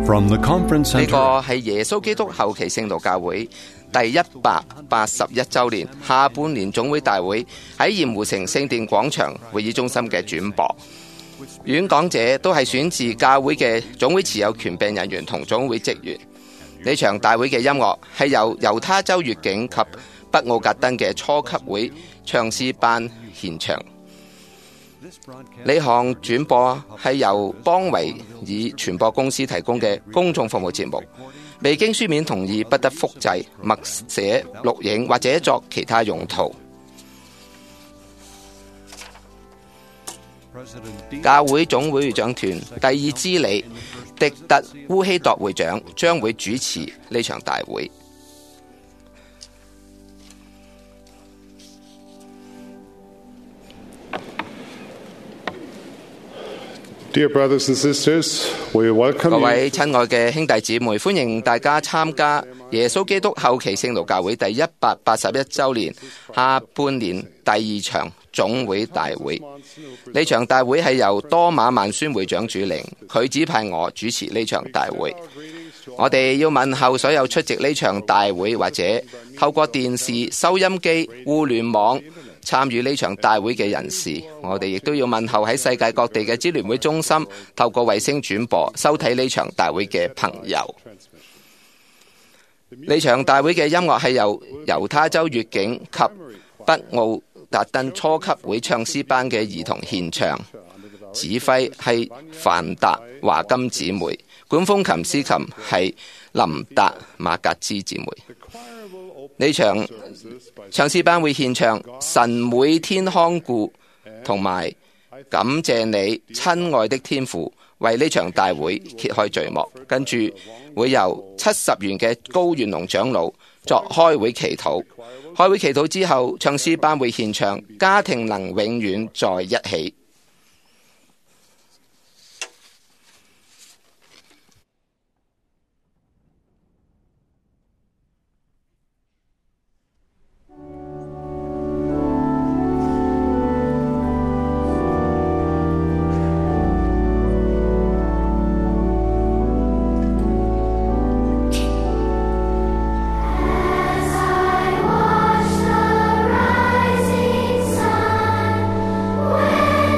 From the Conference 呢個 Center, 係耶穌基督後期聖道教會第181週年下半年總會大會喺鹽湖城聖殿廣場會議中心嘅轉播。演講者都係選自教會嘅總會持有權柄人員同總會職員。呢場大會嘅音樂係由猶他州粵景及北奧格登嘅初級會唱詩班獻唱。呢項轉播係由邦維爾傳播公司提供嘅公眾服務節目，未經書面同意不得複製、默寫、錄影或者作其他用途。教會總會長團第二支理迪特烏希鐸會長將會主持呢場大會。 Dear brothers and sisters, we welcome 各 you. 位親愛嘅兄弟姊妹，歡迎大家參加耶穌基督後期聖道教會第181週年下半年第二場總會大會。呢場大會係由多馬萬宣會長主領，佢指派我主持呢場大會。我哋要問候所有出席呢場大會或者透過電視、收音機、互聯網參與呢場大會嘅人士，我哋亦都要問候喺世界各地嘅支聯會中心透過衛星轉播收睇呢場大會嘅朋友。呢場大會嘅音樂係由猶他州粵景及北奧達登初級會唱詩班嘅兒童獻唱，指揮係范達華金姊妹，管風琴司琴係林達馬格茲姊妹。呢場唱詩班會獻唱神每天看顧同埋感謝你親愛的天父，為呢場大會揭開序幕。跟住會由70元嘅高元龍長老作開會祈禱。開會祈禱之後，唱詩班會獻唱家庭能永遠在一起。 When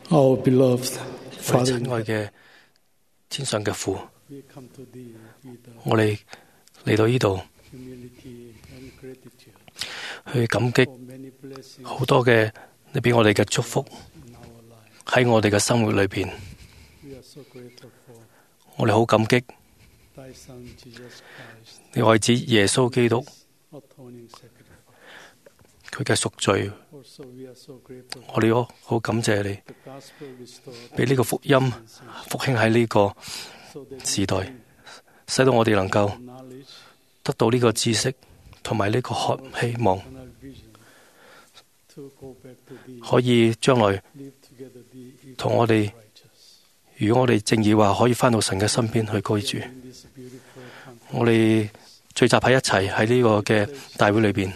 Our beloved 我哋 Father, 親愛嘅天上嘅父， we come to thee with 我哋嚟到呢度 humility and gratitude 去感激 for many blessings 好多嘅你俾我哋嘅祝福 in our life. 喺我哋嘅生活裏邊， We are so grateful for 我哋好感激 thy Son Jesus Christ, 你愛子耶穌基督 atoning sacrifice. 佢嘅贖罪， Also, we are so grateful 我哋好感謝你 the gospel restored 俾呢個福音復興喺呢個 so that 時代，使到我哋能夠 knowledge 得到呢個知識同埋呢個希望， and our vision to go back to thee, 可以將來 live together thee, if 同我哋， righteous. 如果我哋正義話可以返到神嘅身邊去居住， In this beautiful country, 我哋聚集喺一齊喺呢個嘅大會裏邊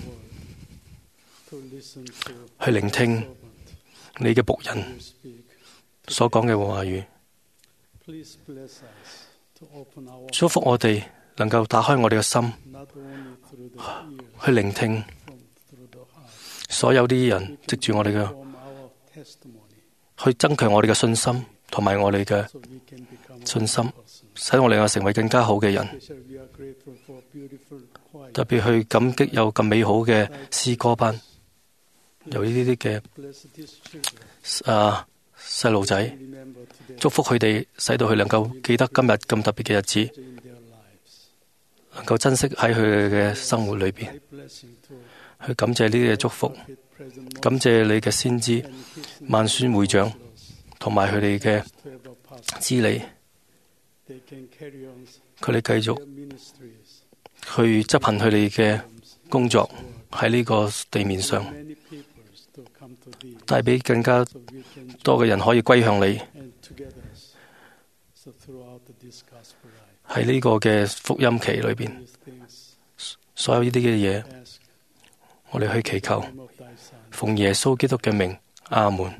to listen to 去聆聽 servant 你嘅僕人 who speak. 所講嘅話語， Please bless us to open our 祝福我哋能夠打開我哋嘅心 not only through the ear, 去聆聽 from through the heart. 所有啲人藉住我哋嘅 From our testimony, 去增強我哋嘅信心同埋我哋嘅 so we can become 信心 person. 使我哋能夠成為更加好嘅人。 Especially we are grateful for beautiful choir. 特別去感激有咁美好嘅詩歌班，有呢啲嘅 Bless these children. 細路仔， Remember today 祝福佢哋，使到佢能夠記得今日咁特別嘅日子， in their lives. 能夠珍惜喺佢哋嘅生活裏邊， Thy blessing to 去感謝呢啲嘅祝福， Prophet President 感謝你嘅先知 and his 萬宣會長同埋佢哋嘅 to have a pastor. 資理， They can carry on 佢哋繼續 their ministries. 去執行佢哋嘅工作喺呢個地面上， Many peoples to come to thee, 帶俾更加 so we can 多嘅人可以歸向你。 and together. So throughout this gospel life, 喺呢個嘅福音期裏邊， these things 所有呢啲嘅嘢， ask 我哋去祈求， in the name of thy Son. 奉耶穌基督嘅名，阿門。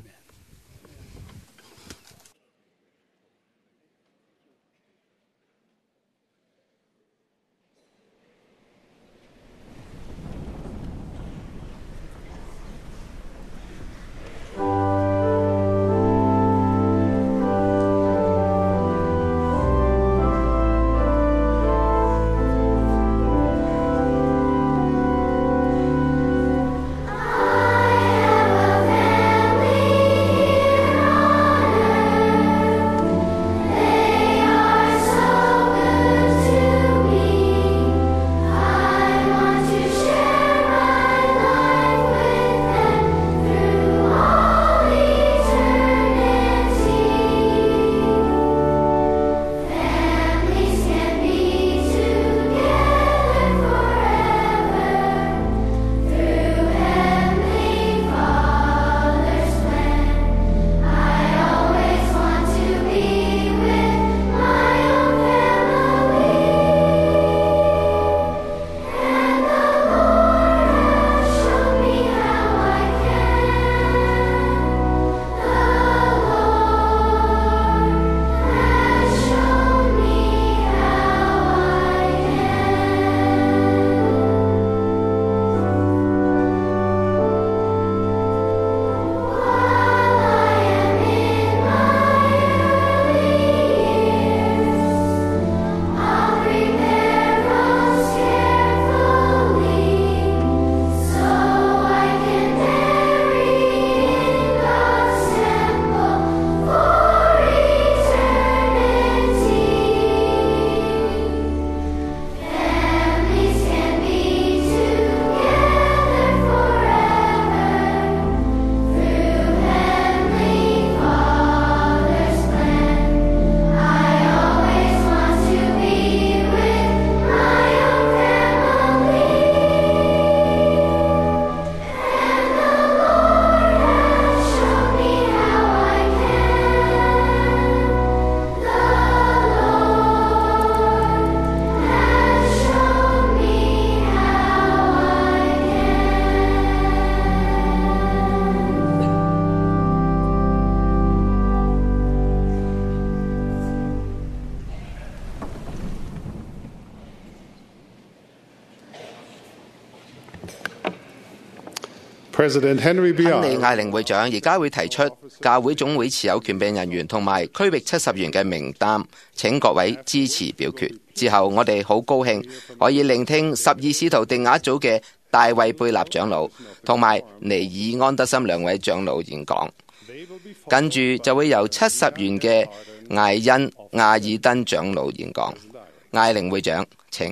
President Henry 亨利 Biard 艾靈會長而家會提出教會總會持有權柄人員同埋區域70員嘅名單，請各位支持表決。之後，我哋好高興可以聆聽12使徒定額組嘅大衛貝納長老同埋尼爾安德森兩位長老演講。跟住就會由70員嘅艾恩亞爾登長老演講。艾靈會長，請。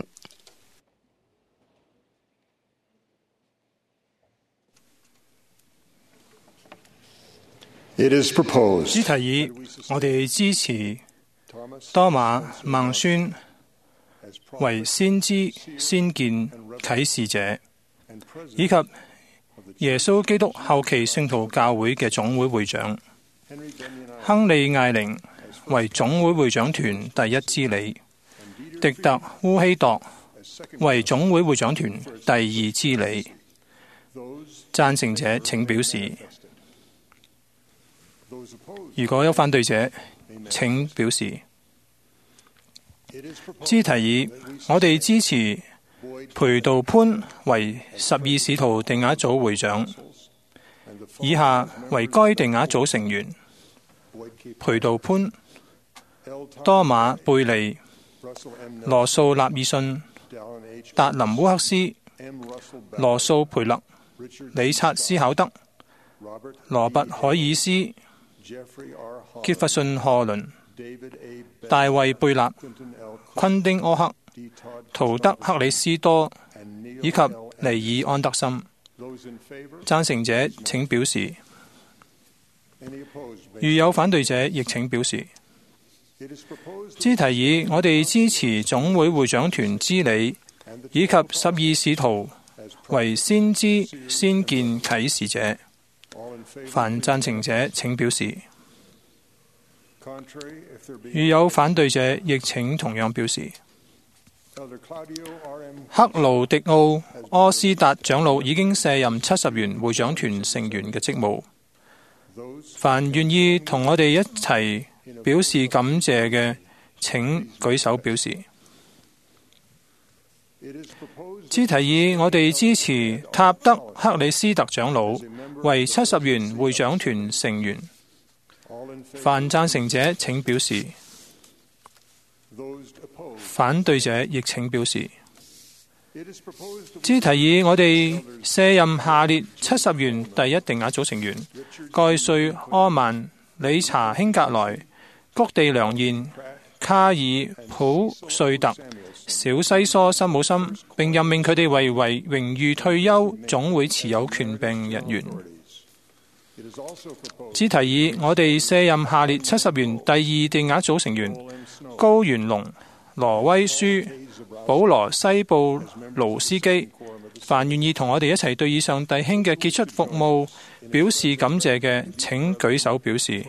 It is proposed 主題議，我哋支持多馬孟孫為先知、先見、啟示者，以及耶穌基督後期聖徒教會嘅總會會長亨利艾靈為總會會長團第一支理，迪特烏希鐸為總會會長團第二支理。贊成者請表示。如果有反對者，請表示。支提議，我哋支持培道潘為12使徒定額組會長，以下為該定額組成員：培道潘、多馬貝利、羅素納爾遜、達林烏克斯、羅素培勒、理察斯考德、羅拔海爾斯、傑弗遜·賀倫、大衛·貝納、昆丁·柯克、圖德·克里斯多以及尼爾·安德森。贊成者請表示。如有反對者，亦請表示。支提議，我哋支持總會會長團支理以及12使徒為先知、先見、啟示者。凡贊成者請表示。如有反對者，亦請同樣表示。克勞迪奧·柯斯達長老已經卸任70員會長團成員嘅職務。凡願意同我哋一齊表示感謝嘅，請舉手表示。支提議，我哋支持塔德克里斯特長老為70員會長團成員。凡贊成者請表示。反對者亦請表示。支提議，我哋卸任下列70員第一定額組成員：蓋瑞柯曼、理查興格萊、谷地良燕、卡爾普瑞特、小西疏森姆森，並任命佢哋為榮譽退休總會持有權柄人員。支提議，我哋卸任下列70員第二定額組成員：高元龍、羅威舒、保羅西布盧斯基。凡願意同我哋一齊對以上弟兄嘅傑出服務表示感謝嘅，請舉手表示。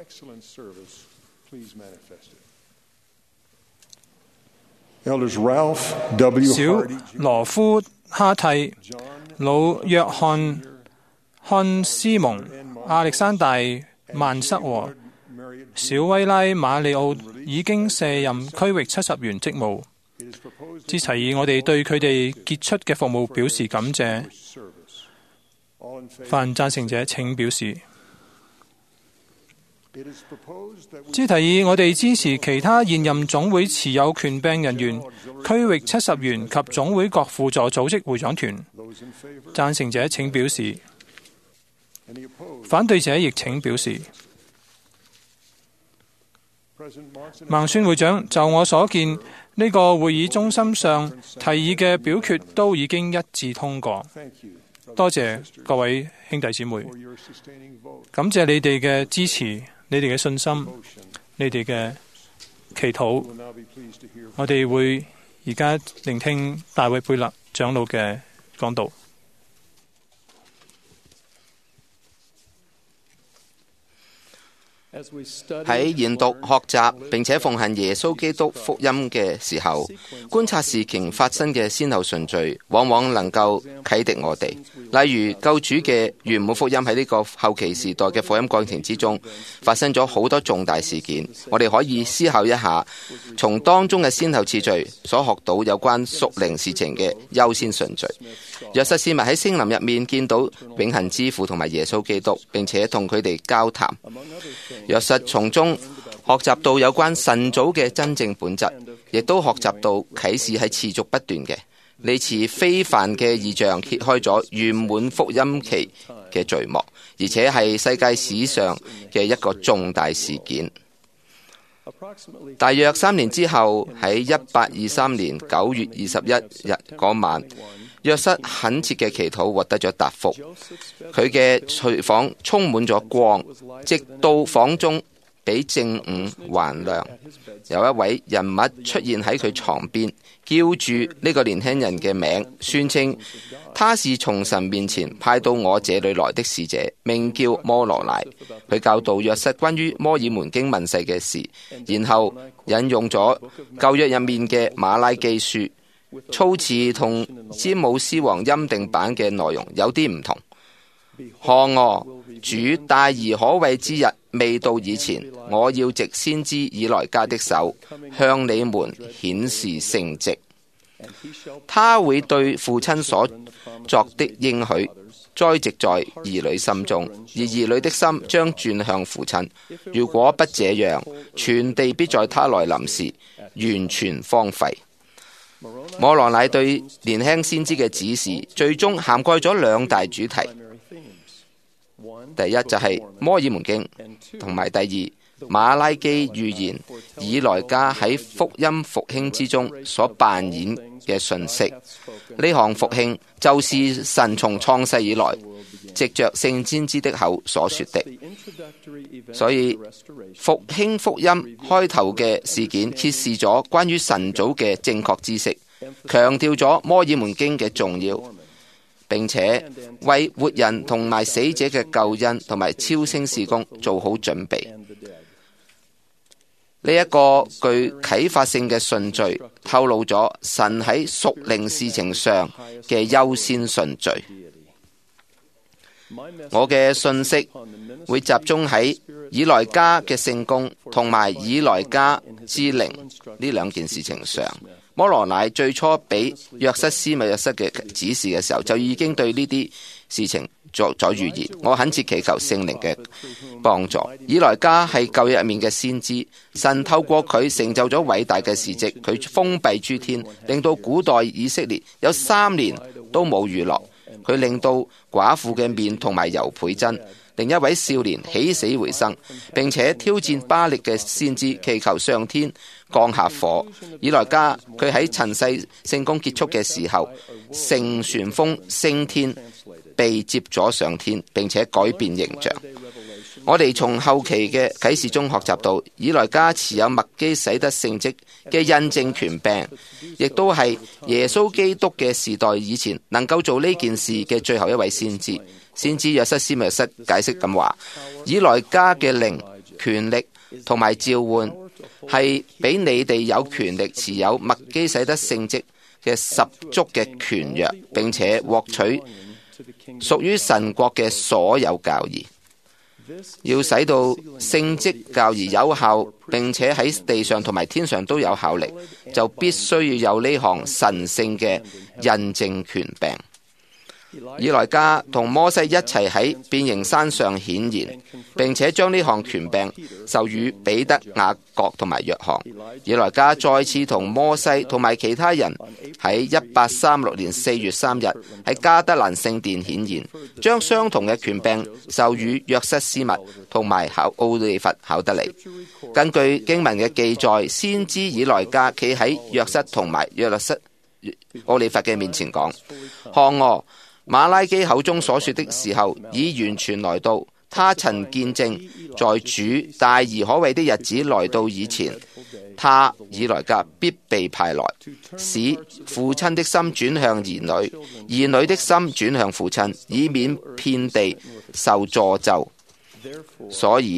小羅夫哈蒂、老約翰漢斯蒙、亞歷山大曼瑟和小威拉馬里奧已經卸任區域70員職務。支提議，我哋對佢哋傑出嘅服務表示感謝。凡贊成者請表示。支提議，我哋支持其他現任總會持有權柄人員、區域70員及總會各輔助組織會長團。贊成者請表示。反對者亦請表示。孟孫會長，就我所見，呢個會議中心上提議嘅表決都已經一致通過。多謝各位兄弟姊妹，感謝你哋嘅支持，你哋嘅信心，你哋嘅祈禱。我哋會而家聆聽大衛貝勒長老嘅講道。 喺研讀、學習並且奉行耶穌基督福音嘅時候，觀察事情發生嘅先後順序，往往能夠啟迪我哋。例如救主嘅圓滿福音喺呢個後期時代嘅福音過程之中，發生咗好多重大事件。我哋可以思考一下，從當中嘅先後次序所學到有關屬靈事情嘅優先順序。約瑟斯密喺聖林入面見到永恆之父同埋耶穌基督，並且同佢哋交談。約瑟從中學習到有關神祖嘅真正本質，亦都學習到啟示係持續不斷嘅。呢次非凡嘅異象揭開咗圓滿福音期嘅序幕，而且係世界史上嘅一個重大事件。大約3年之後，喺1823年9月21日嗰晚，約瑟懇切嘅祈禱獲得咗答覆。佢嘅睡房充滿咗光，直到房中比正午還亮。有一位人物出現喺佢床邊，叫住呢個年輕人嘅名，宣稱他是從神面前派到我這裏來的使者，名叫摩羅乃。佢教導約瑟關於摩爾門經問世嘅事，然後引用咗舊約入面嘅馬拉基書，措辭同詹姆斯王欽定版嘅內容有啲唔同。看我主大而可畏之日未到以前，我要藉先知以來加的手向你們顯示聖蹟。他會對父親所作的應許栽植在兒女心中，而兒女的心將轉向父親。如果不這樣，全地必在他來臨時完全荒廢。摩羅乃對年輕先知嘅指示，最終涵蓋咗2大主題。第一就係摩爾門經，同埋第二馬拉基預言以來加喺福音復興之中所扮演嘅信息。呢項復興就是神從創世以來藉着聖先知的口所說的。所以復興福音開頭嘅事件揭示咗關於神祖嘅正確知識，強調咗摩爾門經嘅重要，並且為活人同埋死者嘅救恩同埋超升事工做好準備。呢一個具啟發性嘅順序透露咗神喺屬靈事情上嘅優先順序。我嘅信息會集中喺以來加嘅聖工同埋以來加之靈呢2件事情上。摩羅乃最初俾約瑟斯密約瑟嘅指示嘅時候，就已經對呢啲事情作咗預言。我懇切祈求聖靈嘅幫助。以來加係舊約入面嘅先知，神透過佢成就咗偉大嘅事蹟。佢封閉諸天，令到古代以色列有3年都冇雨落。佢令到寡婦嘅面同埋油倍增。另一位少年起死回生，並且挑戰巴力嘅先知，祈求上天降下火。以來加佢喺塵世聖工結束嘅時候，乘旋風升天，被接咗上天，並且改變形象。我哋從後期嘅啟示中學習到，以來加持有麥基洗德聖職嘅印證權柄，亦都係耶穌基督嘅時代以前能夠做呢件事嘅最後一位先知。先知約瑟斯密約瑟解釋咁話，以來加嘅靈、權力同埋召喚係俾你哋有權力持有麥基洗德聖職嘅十足嘅權約，並且獲取屬於神國嘅所有教義。要使到聖職教義有效，並且喺地上同埋天上都有效力，就必須要有呢項神聖嘅印證權柄。以來加同摩西一齊喺變形山上顯現，並且將呢項權柄授予彼得、雅各同埋約翰。以來加再次同摩西同埋其他人喺1836年4月3日喺加德蘭聖殿顯現，將相同嘅權柄授予約瑟斯密同埋奧利弗考德尼。根據經文嘅記載，先知以來加企喺約瑟同埋奧利弗嘅面前講：看我馬拉基口中所說的時候已完全來到，他曾見證在主大而可畏的日子來到以前，他以來加必被派來，使父親的心轉向兒女，兒女的心轉向父親，以免遍地受詛咒。所以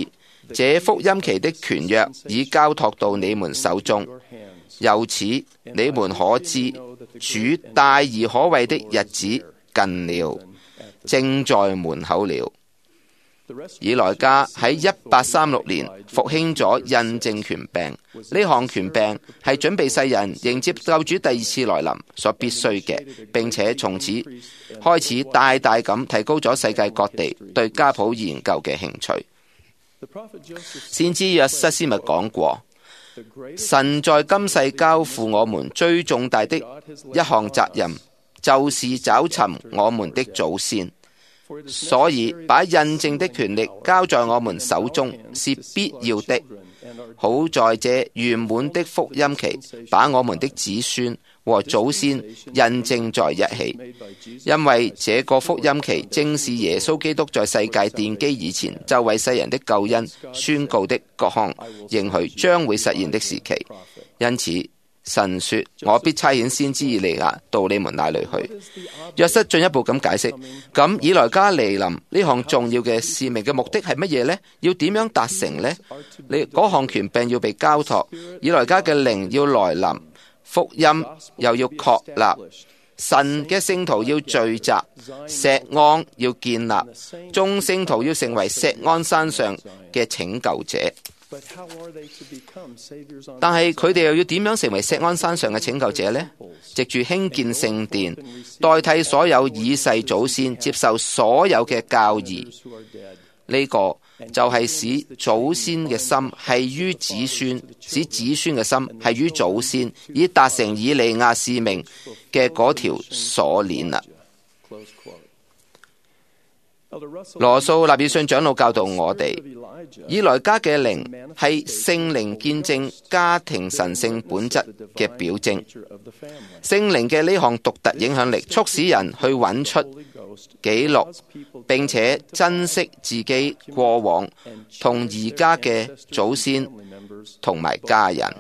這福音期的權約已交託到你們手中，由此你們可知主大而可畏的日子近了，正在門口了。以萊加喺1836年復興咗印證權柄，呢項權柄係準備世人迎接救主第二次來臨所必須嘅，並且從此開始大大咁提高咗世界各地對家譜研究嘅興趣。先知約瑟斯密講過，神在今世交付我們最重大的一項責任，就是找尋我們的祖先。所以把印證的權力交在我們手中是必要的，好在這圓滿的福音期，把我們的子孫和祖先印證在一起。因為這個福音期正是耶穌基督在世界奠基以前就為世人的救恩宣告的各項應許將會實現的時期。因此神說，我必差遣先知以利亞到你們那裏去。約瑟進一步咁解釋，咁以萊加嚟臨呢項重要嘅使命嘅目的係乜嘢呢？要點樣達成呢？你嗰項權柄要被交託，以萊加嘅靈要來臨，福音又要確立，神嘅聖徒要聚集，錫安要建立，眾聖徒要成為錫安山上嘅拯救者。但係佢哋又要點樣成為錫安山上嘅拯救者呢？藉住興建聖殿，代替所有已逝祖先接受所有嘅教義，呢個就係使祖先嘅心係於子孫，使子孫嘅心係於祖先，以達成以利亞使命嘅嗰條鎖鏈啦。羅素納爾遜長老教導我哋，以萊加嘅靈係聖靈見證家庭神聖本質嘅表徵。聖靈嘅呢項獨特影響力，促使人去揾出、記錄並且珍惜自己過往同而家嘅祖先同埋家人。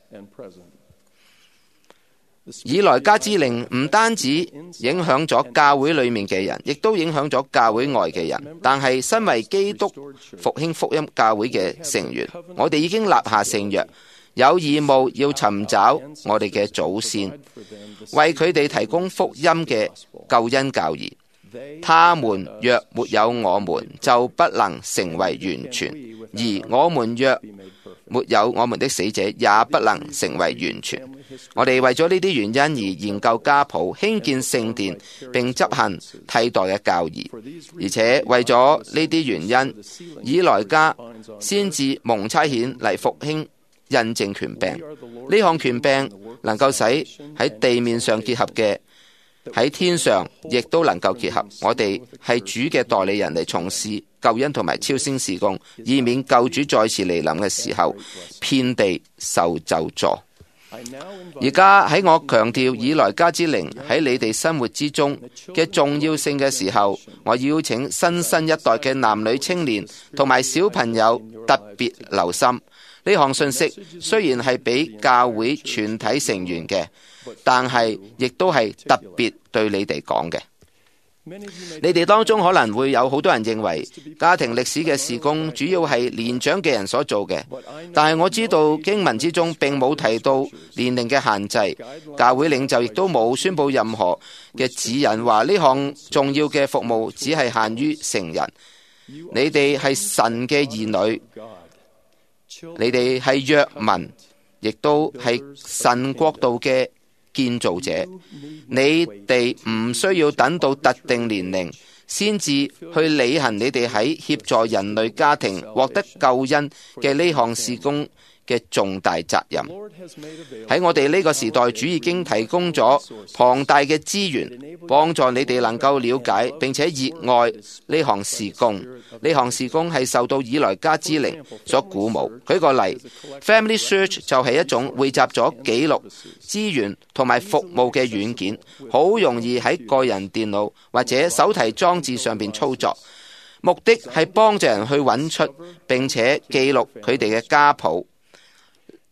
以萊加之靈唔單止影響咗教會裏面嘅人，亦都影響咗教會外嘅人。但係身為基督復興福音教會嘅成員，我哋已經立下聖約，有義務要尋找我哋嘅祖先，為佢哋提供福音嘅救恩教義。他們若沒有我們，就不能成為完全；而我們若沒有我們的死者，也不能成為完全。我哋為咗呢啲原因而研究家譜、興建聖殿，並執行替代嘅教義。而且為咗呢啲原因，以萊加先至蒙差遣嚟復興印證權柄。呢項權柄能夠使喺地面上結合嘅，喺天上亦都能夠結合。我哋係主嘅代理人嚟從事救恩同埋超升事工，以免救主再次嚟臨嘅時候，遍地受咒詛。而家喺我強調以萊加之靈喺你哋生活之中嘅重要性嘅時候，我邀請新一代嘅男女青年同埋小朋友特別留心呢項信息。雖然係俾教會全體成員嘅，但係亦都係特別對你哋講嘅。你哋當中可能會有好多人認為家庭歷史嘅事工主要係年長嘅人所做嘅，但係我知道經文之中並冇提到年齡嘅限制，教會領袖亦都冇宣布任何嘅指引話呢項重要嘅服務只係限於成人。你哋係神嘅兒女，你哋係約民，亦都係神國度嘅建造者。你哋唔需要等到特定年齡先至去履行你哋喺協助人類家庭獲得救恩嘅呢項事工嘅重大責任。喺我哋呢個時代，主已經提供咗龐大嘅資源，幫助你哋能夠了解並且熱愛呢項事工。呢項事工係受到以萊加之靈所鼓舞。舉個例， Family Search 就係一種匯集咗記錄、資源同埋服務嘅軟件，好容易喺個人電腦或者手提裝置上邊操作。目的係幫助人去揾出並且記錄佢哋嘅家譜。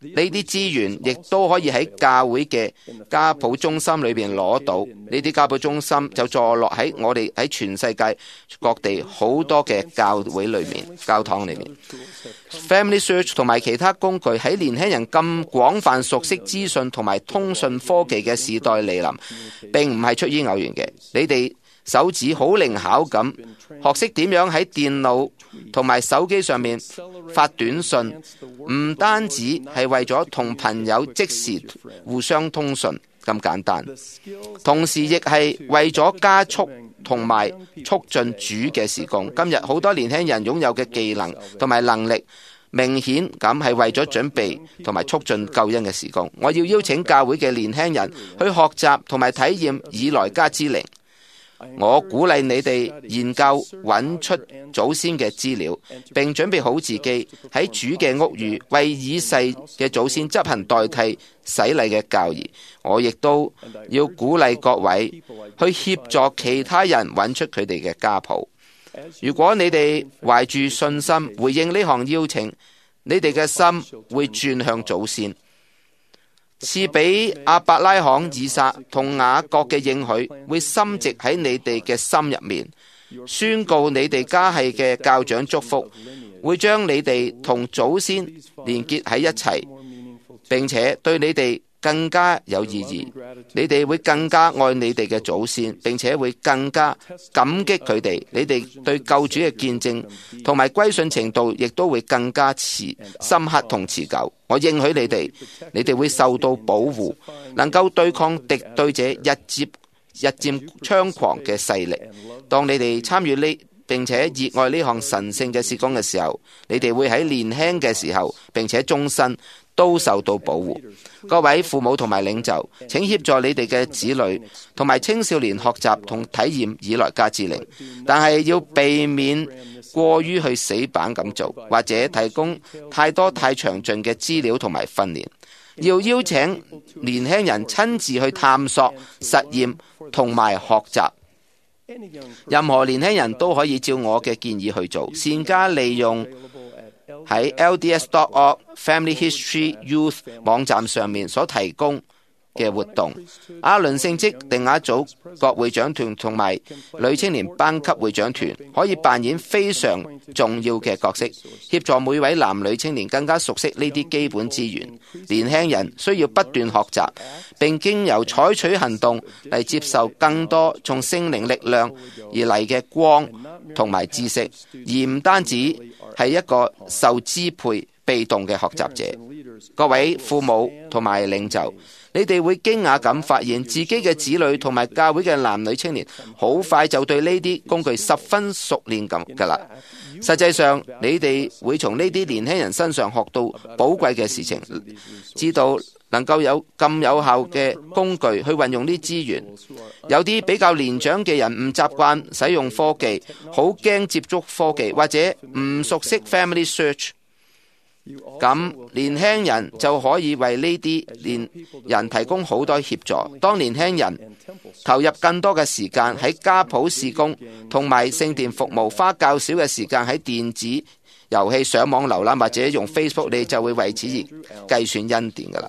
呢啲資源亦都可以喺教會嘅家譜中心裏邊攞到。呢啲家譜中心就坐落喺我哋喺全世界各地好多嘅教會裏面、教堂裏面。Family Search 同埋其他工具喺年輕人咁廣泛熟悉資訊同埋通訊科技嘅時代嚟臨，並唔係出於偶然嘅。你哋手指好靈巧咁學識點樣喺電腦同埋手機上面發短信，唔單止係為咗同朋友即時互相通訊咁簡單，同時亦係為咗加速同埋促進主嘅事工。今日好多年輕人擁有嘅技能同埋能力，明顯咁係為咗準備同埋促進救恩嘅事工。我要邀請教會嘅年輕人去學習同埋體驗以來加之靈。我鼓勵你哋研究揾出祖先嘅資料，並準備好自己喺主嘅屋宇為已逝嘅祖先執行代替洗禮嘅教義。我亦都要鼓勵各位去協助其他人揾出佢哋嘅家譜。如果你哋懷住信心回應呢項邀請，你哋嘅心會轉向祖先。賜俾亞伯拉罕、以撒同雅各嘅應許會深植喺你哋嘅心入面，宣告你哋家系嘅教長祝福會將你哋同祖先連結喺一齊，並且對你哋更加有意義。你哋會更加愛你哋嘅祖先，並且會更加感激佢哋。你哋對救主嘅見證同埋歸信程度亦都會更加深刻同持久。我應許你哋會受到保護，能夠對抗敵對者日漸猖狂嘅勢力。當你哋參與呢並且熱愛呢項神聖嘅事工嘅時候，你哋會喺年輕嘅時候並且終身都受到保護。各位父母同埋領袖，請協助你哋嘅子女同埋青少年學習同體驗以來加之靈，但係要避免過於去死板咁做，或者提供太多太詳盡嘅資料同埋訓練。要邀請年輕人親自去探索、實驗同埋學習。任何年輕人都可以照我嘅建議去做，善加利用喺 LDS.org Family History Youth 網站上面所提供嘅活動。阿倫聖職定額組各會長團同埋女青年班級會長團可以扮演非常重要嘅角色，協助每位男女青年更加熟悉呢啲基本資源。年輕人需要不斷學習，並經由採取行動嚟接受更多從聖靈力量而嚟嘅光同埋知識，而唔單止係一個受支配被動嘅學習者。各位父母同埋領袖，你哋會驚訝咁發現自己嘅子女同埋教會嘅男女青年好快就對呢啲工具十分熟練咁㗎啦。實際上，你哋會從呢啲年輕人身上學到寶貴嘅事情，知道能夠有咁有效嘅工具去運用啲資源。有啲比較年長嘅人唔習慣使用科技，好驚接觸科技，或者唔熟悉 Family Search。咁年輕人就可以為呢啲年人提供好多協助。當年輕人投入更多嘅時間喺家譜事工同埋聖殿服務，花較少嘅時間喺電子遊戲、上網瀏覽或者用 Facebook， 你就會為此而計算恩典㗎啦。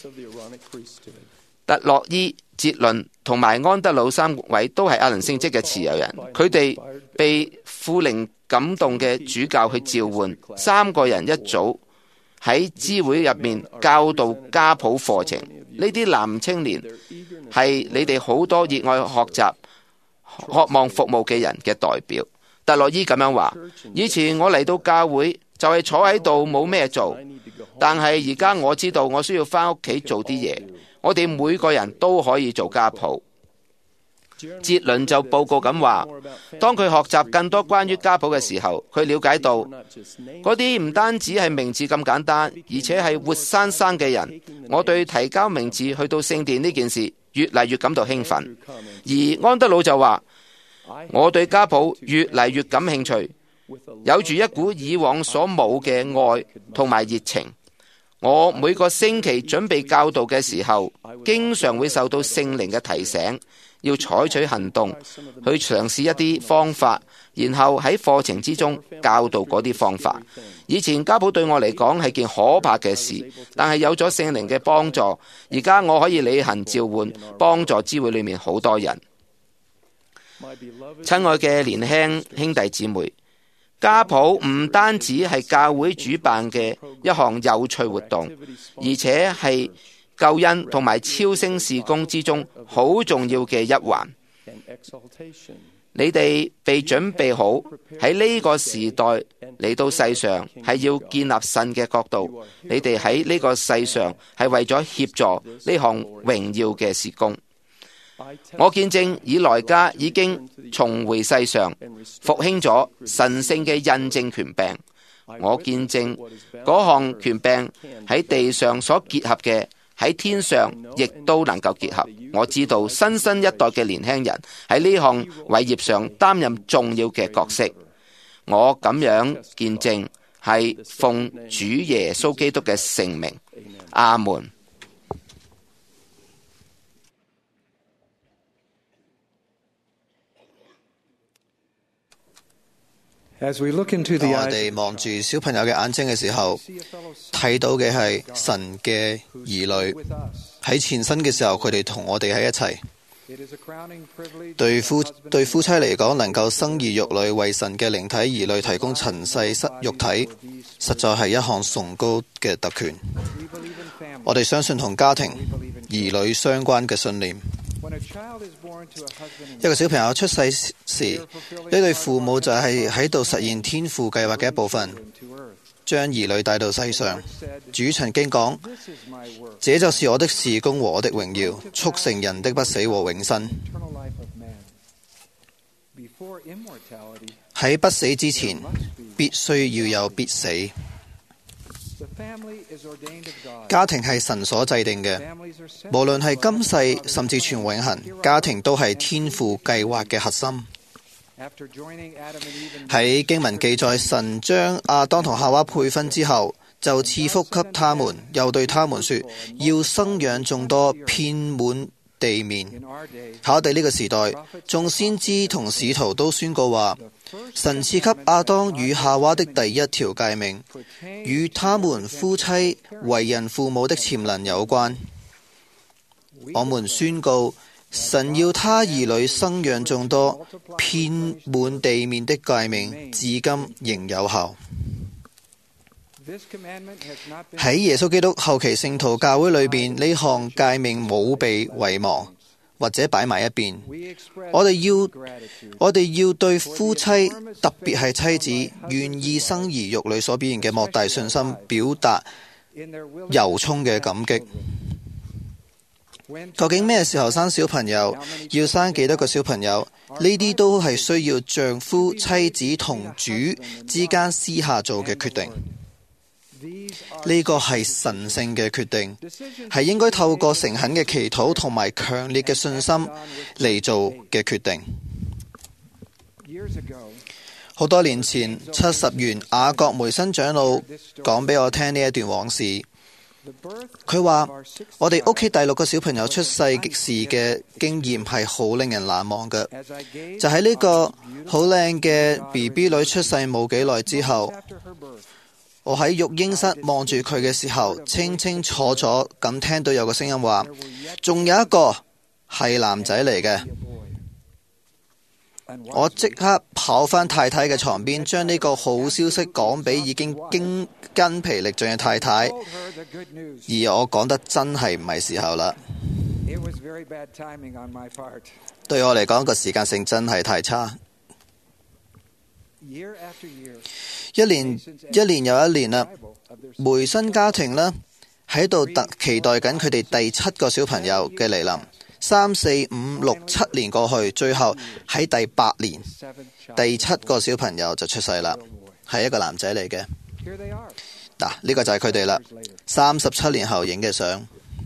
特洛伊、哲倫同埋安德魯三位都係阿倫聖職嘅持有人，佢哋被富靈感動嘅主教去召喚，三個人一組喺支會入面教導家譜課程。呢啲男青年係你哋好多熱愛學習、渴望服務嘅人嘅代表。特洛伊咁樣話：以前我嚟到教會就係坐喺度冇咩做，但係而家我知道我需要返屋企做啲嘢。我哋每個人都可以做家譜。哲倫就報告咁話，當佢學習更多關於家譜嘅時候，佢了解到嗰啲唔單止係名字咁簡單，而且係活生生嘅人。我對提交名字去到聖殿呢件事越嚟越感到興奮。而安德魯就話，我對家譜越嚟越感興趣，有住一股以往所冇嘅愛同埋熱情。我每個星期準備教導嘅時候， 經常會受到聖靈嘅提醒，要採取行動，去嘗試一啲方法，然後喺課程之中教導嗰啲方法。以前家譜對我嚟講係件可怕嘅事，但係有咗聖靈嘅幫助，而家我可以履行召喚，幫助教會裏面好多人。親愛嘅年輕兄弟姊妹，家譜唔單止係教會主辦嘅一項有趣活動，而且係救恩同埋超升事工之中好重要嘅一環。你哋被準備好喺呢個時代嚟到世上，係要建立神嘅國度。你哋喺呢個世上係為咗協助呢項榮耀嘅事工。我見證以來家已經重回世上，復興咗神聖嘅印證權柄。我見證嗰項權柄喺地上所結合嘅，喺天上亦都能夠結合。我知道新一代嘅年輕人喺呢項偉業上擔任重要嘅角色。我咁樣見證係奉主耶穌基督嘅聖名，阿門。 當我哋望住小朋友嘅眼睛嘅時候，睇到嘅係神嘅兒女喺前身嘅時候，佢哋同我哋喺一齊。對夫妻嚟講，能夠生兒育女，為神嘅靈體兒女提供塵世肉體，實在係一項崇高嘅特權。我哋相信同家庭、兒女相關嘅信念。一個小朋友出世時，呢對父母就係喺度實現天父計劃嘅一部分，將兒女帶到世上。主曾經講：這就是我的事工和我的榮耀，促成人的不死和永生。喺不死之前，必須要有必死。家庭係神所制定嘅，無論係今世甚至全永恆，家庭都係天父計劃嘅核心。喺經文記載，神將亞當同夏娃配分之後，就賜福給他們，又對他們說，要生養眾多，遍滿地面。喺我哋呢個時代，眾先知同使徒都宣告話，神賜給亞當與夏娃的第一條誡命，與他們夫妻為人父母的潛能有關。我們宣告，神要他兒女生養眾多，遍滿地面的誡命，至今仍有效。喺耶穌基督後期聖徒教會裏邊，呢項誡命冇被遺忘或者擺埋一邊。我哋要對夫妻，特別係妻子，願意生兒育女所表現嘅莫大信心，表達由衷嘅感激。究竟咩時候生小朋友，要生幾多個小朋友，呢啲都係需要丈夫、妻子同主之間私下做嘅決定。呢個係神聖嘅決定，係應該透過誠懇嘅祈禱同埋強烈嘅信心嚟做嘅決定。好多年前，70元雅各梅森長老講俾我聽呢一段往事。佢話：我哋屋企第6個小朋友出世時嘅經驗係好令人難忘嘅，就喺呢個好靚嘅 BB 女出世冇幾耐之後，我喺育嬰室望住佢嘅時候，清清楚楚咁聽到有個聲音話：仲有一個係男仔嚟嘅。我即刻跑返太太嘅床邊，將呢個好消息講俾已經筋疲力盡嘅太太，而我講得真係唔係時候啦。對我嚟講，個時間性真係太差。一年又一年啦，梅森家庭呢喺度期待緊佢哋第7個小朋友嘅嚟臨。3、4、5、6、7年過去，最後喺第8年，第7個小朋友就出世啦，係一個男仔嚟嘅。嗱，呢個就係佢哋啦。37年後影嘅相。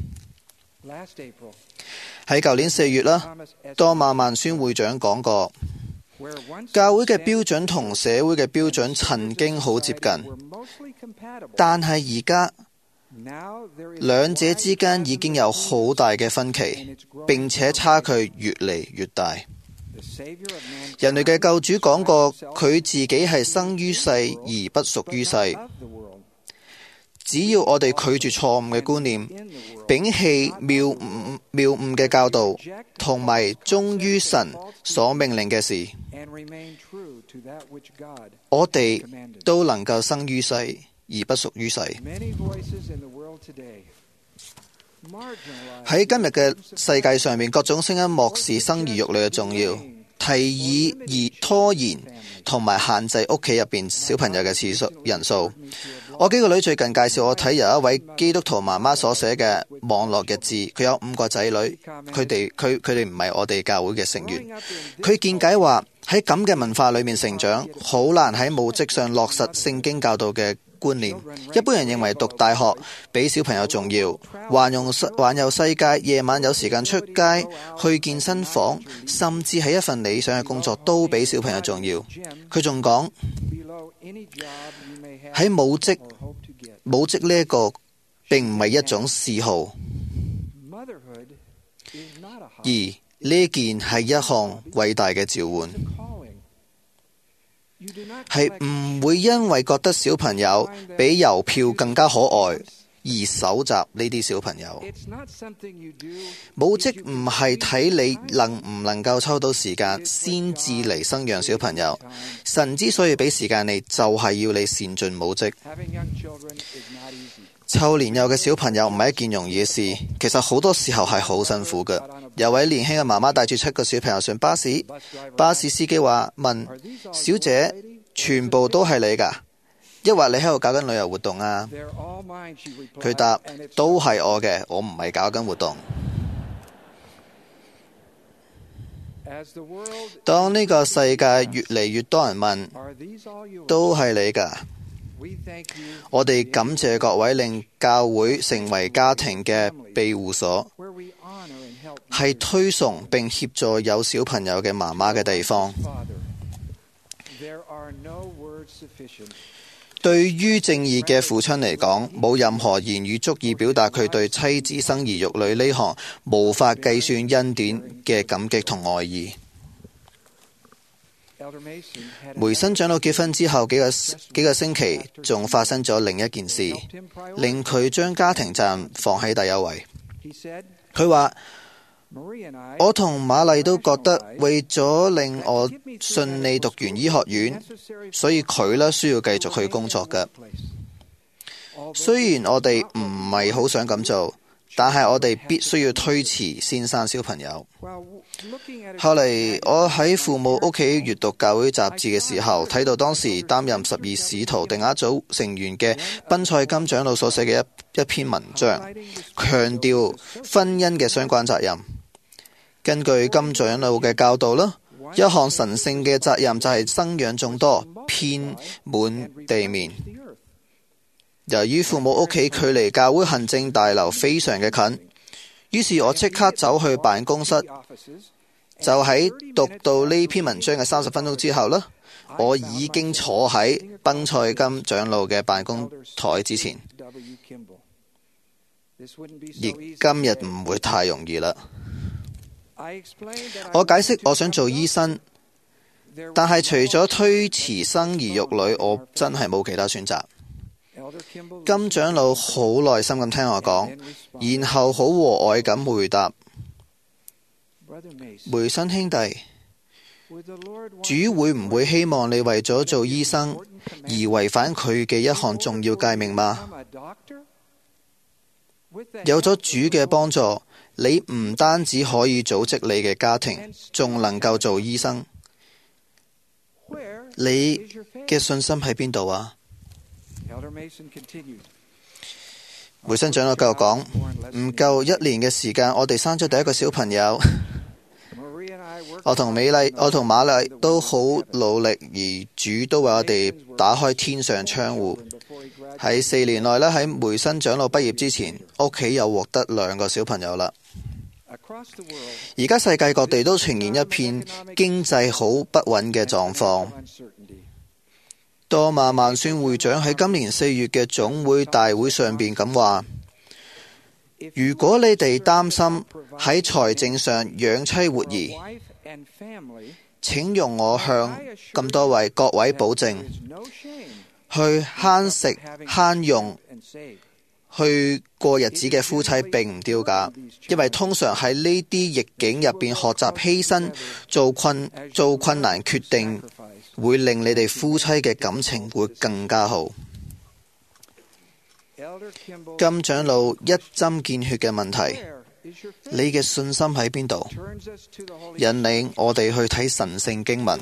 喺舊年4月啦，多馬曼宣會長講過，教會嘅標準同社會嘅標準曾經好接近，但係而家兩者之間已經有好大嘅分歧，並且差距越嚟越大。人類嘅救主講過，佢自己係生於世而不屬於世。只要我哋拒絕錯誤嘅觀念，摒棄謬誤嘅教導，同埋忠於神所命令嘅事，我哋都能夠生於世而不屬於世。喺今日嘅世界上面，各種聲音漠視生兒育女嘅重要，提議而拖延同埋限制屋企入邊小朋友嘅次數人數。我幾個女最近介紹我睇由一位基督徒媽媽所寫嘅網絡日誌，佢有5個仔女，佢哋唔係我哋教會嘅成員。佢見解話喺咁嘅文化裏面成長，好難喺母職上落實聖經教導嘅觀念。一般人認為讀大學比小朋友重要，環遊世界，夜晚有時間出街，去健身房，甚至係一份理想嘅工作都比小朋友重要。佢仲講喺母職呢一個並唔係一種嗜好，而呢件係一項偉大嘅召喚，係唔會因為覺得小朋友比郵票更加可愛而搜集呢啲小朋友。母職唔係睇你能唔能夠抽到時間先至嚟生養小朋友，神之所以俾時間你，就係要你善盡母職。湊年幼嘅小朋友唔係一件容易嘅事，其實好多時候係好辛苦嘅。有位年輕嘅媽媽帶住7個小朋友上巴士，巴士司機問小姐，全部都係你㗎？抑或你喺度搞緊旅遊活動啊？佢答，都係我嘅，我唔係搞緊活動。當呢個世界越嚟越多人問，都係你㗎？我哋感謝各位令教會成為家庭嘅庇護所，係推崇並協助有小朋友嘅媽媽嘅地方。對於正義嘅父親嚟講，冇任何言語足以表達佢對妻子生兒育女呢項無法計算恩典嘅感激同愛意。梅森長老結婚之後幾個星期，仲發生咗另一件事，令佢將家庭責任放喺第一位。佢話，我同瑪麗都覺得為咗令我順利讀完醫學院，所以佢呢需要繼續去工作㗎。雖然我哋唔係好想咁做，但係我哋必須要推遲先生小朋友。後嚟我喺父母屋企閱讀教會雜誌嘅時候，睇到當時擔任12使徒定額組成員嘅賓賽金長老所寫嘅一篇文章，強調婚姻嘅相關責任。根據金長老嘅教導啦，一項神聖嘅責任就係生養眾多，遍滿地面。由於父母屋企距離教會行政大樓非常嘅近，於是我即刻走去辦公室，就喺讀到呢篇文章嘅30分鐘之後呢，我已經坐喺賓賽金長老嘅辦公台之前。而今日唔會太容易啦。我解釋我想做醫生，但係除咗推遲生兒育女，我真係冇其他選擇。金長老好耐心咁聽我講，然後好和藹咁回答，梅森兄弟，主會唔會希望你為咗做醫生而違反佢嘅一項重要誡命嗎？有咗主嘅幫助，你唔單止可以組織你嘅家庭，仲能夠做醫生。你嘅信心喺邊度啊？梅森長老繼續講，唔夠1年嘅時間，我哋生咗第一個小朋友。我同瑪麗都好努力，而主都為我哋打開天上窗戶。喺4年內呢，喺梅森長老畢業之前，屋企又獲得2個小朋友啦。而家世界各地都呈現一片經濟好不穩嘅狀況。 多馬萬宣會長喺今年4月嘅總會大會上邊咁話：如果你哋擔心喺財政上養妻活兒，請容我向咁多位各位保證，去慳食慳用去過日子嘅夫妻並唔丟架，因為通常喺呢啲逆境入邊學習犧牲做困難決定，會令你哋夫妻嘅感情會更加好。金長老一針見血嘅問題，你嘅信心喺邊度？引領我哋去睇神聖經文。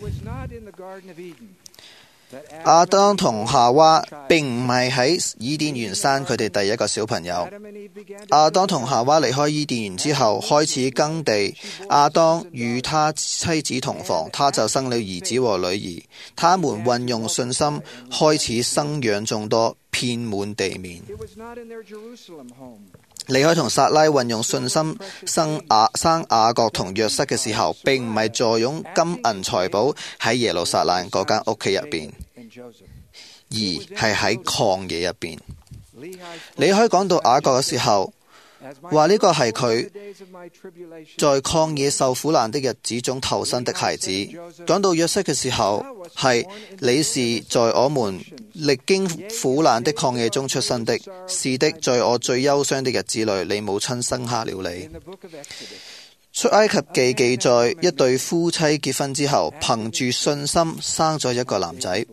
亞當同夏娃並唔係喺伊甸園生佢哋第一個小朋友。亞當同夏娃離開伊甸園之後，開始耕地。亞當與他妻子同房，他就生了兒子和女兒。他們運用信心，開始生養眾多，遍滿地面。利海同撒拉運用信心生雅各同約瑟嘅時候，並唔係坐擁金銀財寶喺耶路撒冷嗰間屋企入邊，而係喺曠野入邊。利海講到雅各嘅時候，話呢個係佢在曠野受苦難的日子中投生的孩子。講到約瑟嘅時候，係你是在我們歷經苦難的曠野中出生的，是的，在我最憂傷的日子裏，你母親生下了你。出埃及記記載一對夫妻結婚之後，憑住信心生咗一個男仔。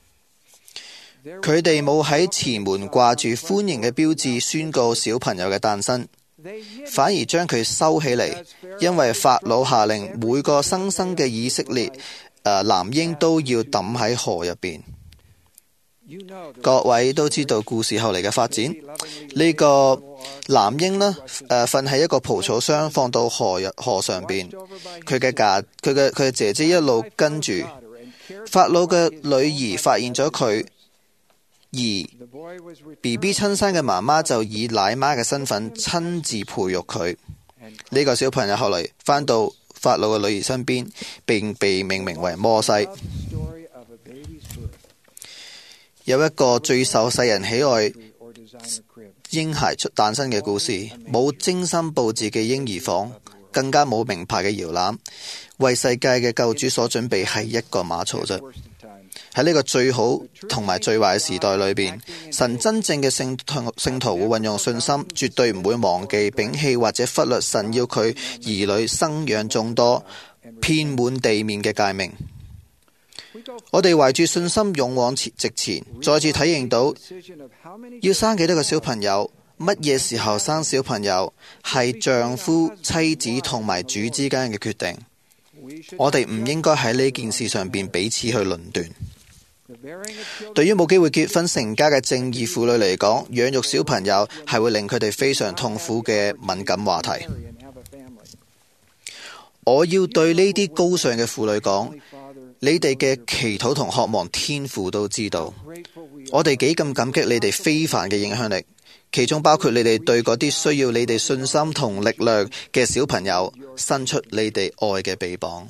佢哋冇喺前門掛住歡迎嘅標誌宣告小朋友嘅誕生，反而將佢收起嚟，因為法老下令每個新生嘅以色列男嬰都要抌喺河入邊。各位都知道故事後嚟嘅發展，呢個男嬰呢瞓喺一個蒲草箱放到河上邊，佢嘅姐姐一路跟住。法老嘅女兒發現咗佢，而 BB 親生嘅媽媽就以奶媽嘅身份親自培育佢。呢個小朋友後來返到法老嘅女兒身邊，並被命名為摩西。有一個最受世人喜愛嬰孩誕生嘅故事，冇精心佈置嘅嬰兒房，更加冇名牌嘅搖籃，為世界嘅救主所準備係一個馬槽啫。喺呢個最好同埋最壞嘅時代裏邊，神真正嘅聖徒會運用信心，絕對唔會忘記、摒棄或者忽略神要佢兒女生養眾多、遍滿地面嘅誡命。我哋懷住信心勇往直前，再次體認到要生幾多個小朋友，乜嘢時候生小朋友，係丈夫、妻子同埋主之間嘅決定。我哋唔應該喺呢件事上邊彼此去論斷。對於冇機會結婚成家嘅正義婦女嚟講，養育小朋友係會令佢哋非常痛苦嘅敏感話題。我要對呢啲高尚嘅婦女講，你哋嘅祈禱同渴望天父都知道，我哋幾咁感激你哋非凡嘅影響力，其中包括你哋對嗰啲需要你哋信心同力量嘅小朋友伸出你哋愛嘅臂膀。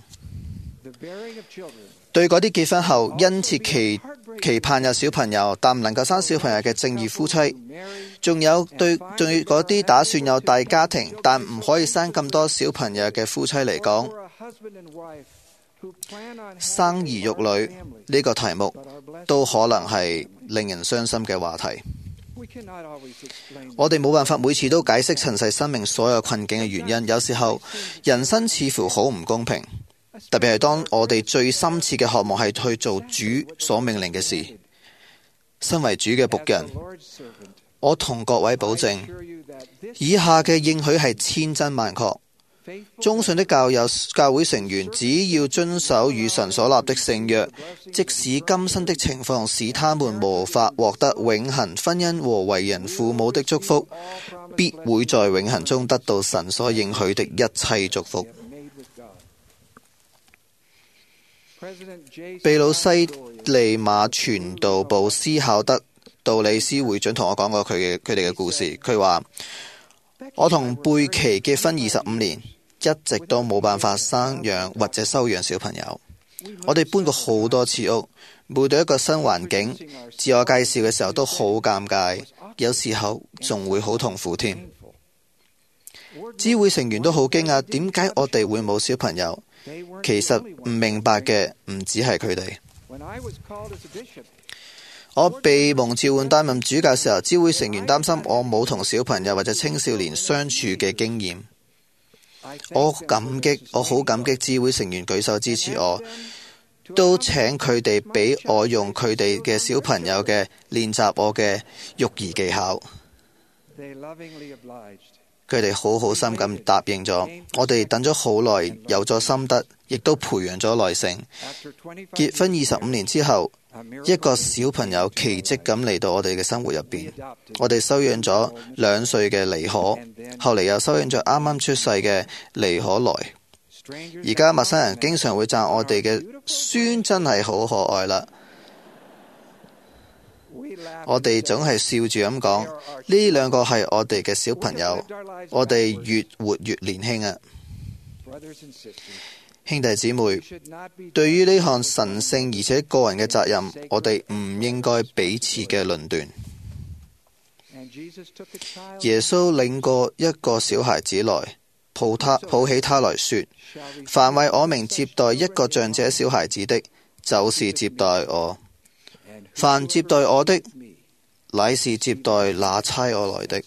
對嗰啲結婚後殷切期盼有小朋友但唔能夠生小朋友嘅正義夫妻，仲有對嗰啲打算有大家庭但唔可以生咁多小朋友嘅夫妻嚟講，生兒育女呢個題目都可能係令人傷心嘅話題。我哋冇辦法每次都解釋塵世生命所有困境嘅原因，有時候人生似乎好唔公平，特別係當我哋最深切嘅渴望係去做主所命令嘅事。身為主嘅僕人，我同各位保證，以下嘅應許係千真萬確。忠信的教會成員只要遵守與神所立的聖約，即使今生的情況使他們無法獲得永恆婚姻和為人父母的祝福，必會在永恆中得到神所應許的一切祝福。秘魯西利馬傳道部思考德杜里斯會長同我講過佢哋嘅故事。佢話：我同貝奇結婚25年，一直都冇辦法生養或者收養小朋友。我哋搬過好多次屋， 每到一個新環境，自我介紹嘅時候都好尷尬，有時候仲會好痛苦添。知會成員都好驚訝，點解我哋會冇小朋友？其實唔明白嘅唔止係佢哋。我被蒙召喚擔任主教時候，知會成員擔心我冇同小朋友或者青少年相處嘅經驗。我好感激知會成員舉手支持我，都請佢哋俾我用佢哋嘅小朋友嘅練習我嘅育兒技巧。佢哋好好心咁答應咗，我哋等咗好耐，有咗心得，亦都培養咗耐性。結婚25年之後，一個小朋友奇蹟咁嚟到我哋嘅生活入邊。我哋收養咗2歲嘅尼可，後嚟又收養咗啱啱出世嘅尼可萊。而家陌生人經常會讚我哋嘅孫真係好可愛啦。我哋總係笑住咁講，呢2個係我哋嘅小朋友，我哋越活越年輕啊！兄弟姊妹，對於呢項神聖而且個人嘅責任，我哋唔應該彼此嘅論斷。耶穌領過一個小孩子來，抱起他來說，凡為我名接待一個像這小孩子的，就是接待我。凡接待我的，乃是接待那差我來的。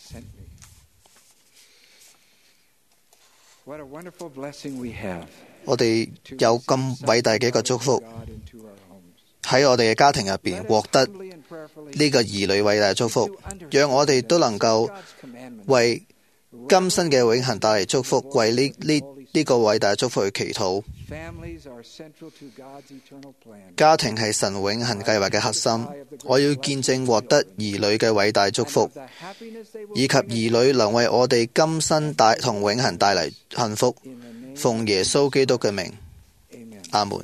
我哋有咁偉大嘅一個祝福，喺我哋嘅家庭入邊獲得呢個兒女偉大嘅祝福，讓我哋都能夠為今生嘅永恆帶嚟祝福，為呢個偉大嘅祝福去祈禱。家庭係神永恆計劃嘅核心，我要見證獲得兒女嘅偉大祝福，以及兒女能為我哋今生同永恆帶嚟幸福。奉耶穌基督嘅名，阿門。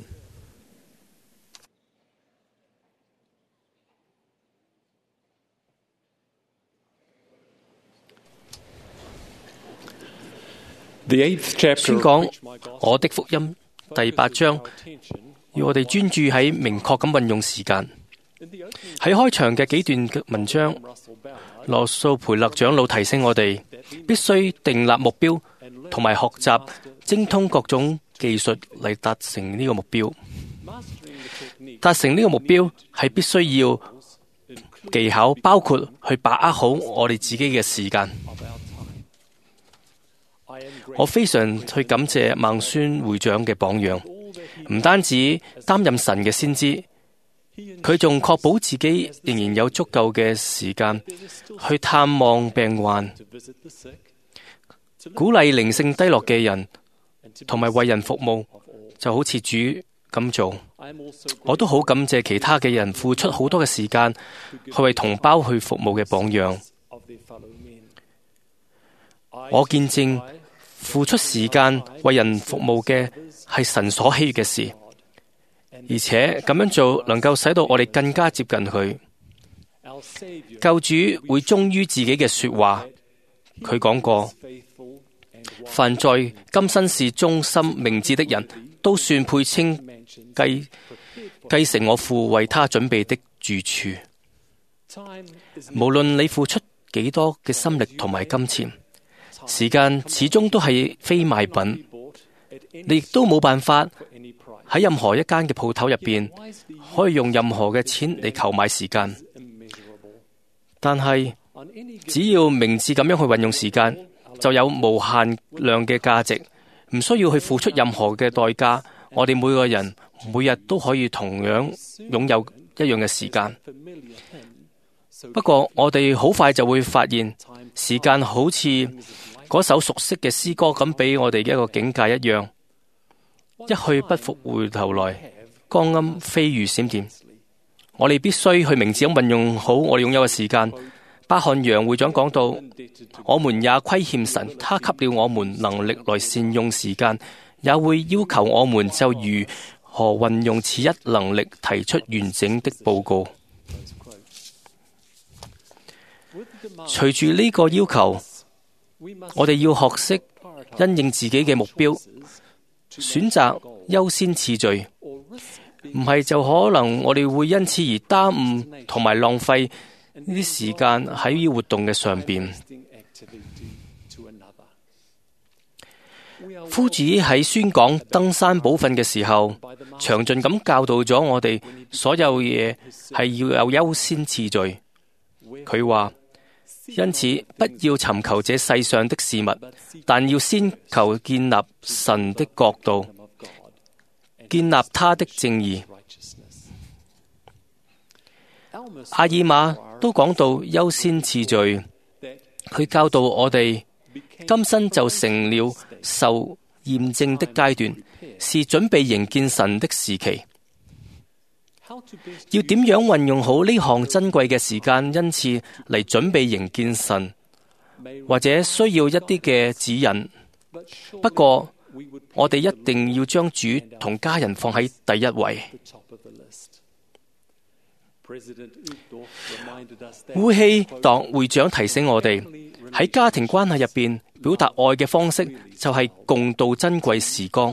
宣講我的福音第8章，要我哋專注喺明確咁運用時間。喺開場嘅幾段文章，羅素培勒長老提醒我哋必須訂立目標，同埋學習精通各種技術嚟達成呢個目標。達成呢個目標係必須要技巧，包括去把握好我哋自己嘅時間。我非常去感謝孟孫會長嘅榜樣，唔單止擔任神嘅先知，佢仲確保自己仍然有足夠嘅時間去探望病患，鼓勵靈性低落嘅人，同埋為人服務，就好似主咁做。我都好感謝其他嘅人付出好多嘅時間去為同胞去服務嘅榜樣。我見證付出時間為人服務嘅係神所喜悅嘅事，而且咁樣做能夠使到我哋更加接近佢。救主會忠於自己嘅說話，佢講過，凡在今生是忠心明智的人，都算配稱繼承我父為他準備的住處。無論你付出幾多嘅心力同埋金錢，時間始終都係非賣品，你亦都冇辦法喺任何一間嘅鋪頭入邊可以用任何嘅錢嚟購買時間。但係只要明智咁樣去運用時間，就有無限量嘅價值，唔需要去付出任何嘅代價。我哋每個人每日都可以同樣擁有一樣嘅時間。不過我哋好快就會發現，時間好似嗰首熟悉嘅詩歌咁，俾我哋嘅一個警戒一樣，一去不復回頭來，光陰飛如閃電。我哋必須去明智咁運用好我哋擁有嘅時間。巴漢楊會長講到，我們也虧欠神，他給了我們能力來善用時間，也會要求我們就如何運用此一能力提出完整的報告。隨住呢個要求，我哋要學識因應自己嘅目標，選擇優先次序， 唔係就可能我哋會因此而耽誤同埋浪費呢啲時間喺呢啲活動嘅上邊。夫子喺宣講登山寶訓嘅時候，詳盡咁教導咗我哋所有嘢係要有優先次序。佢話：因此不要尋求這世上的事物，但要先求建立神的國度，建立他的正義。阿爾瑪都講到優先次序，佢教導我哋今生就成了受驗證的階段，是準備迎見神的時期。要點樣運用好呢項珍貴嘅時間恩賜嚟準備迎見神，或者需要一啲嘅指引。不過我哋一定要將主同家人放喺第一位。烏希黨會長提醒我哋，喺家庭關係入邊表達愛嘅方式就係共度珍貴時光。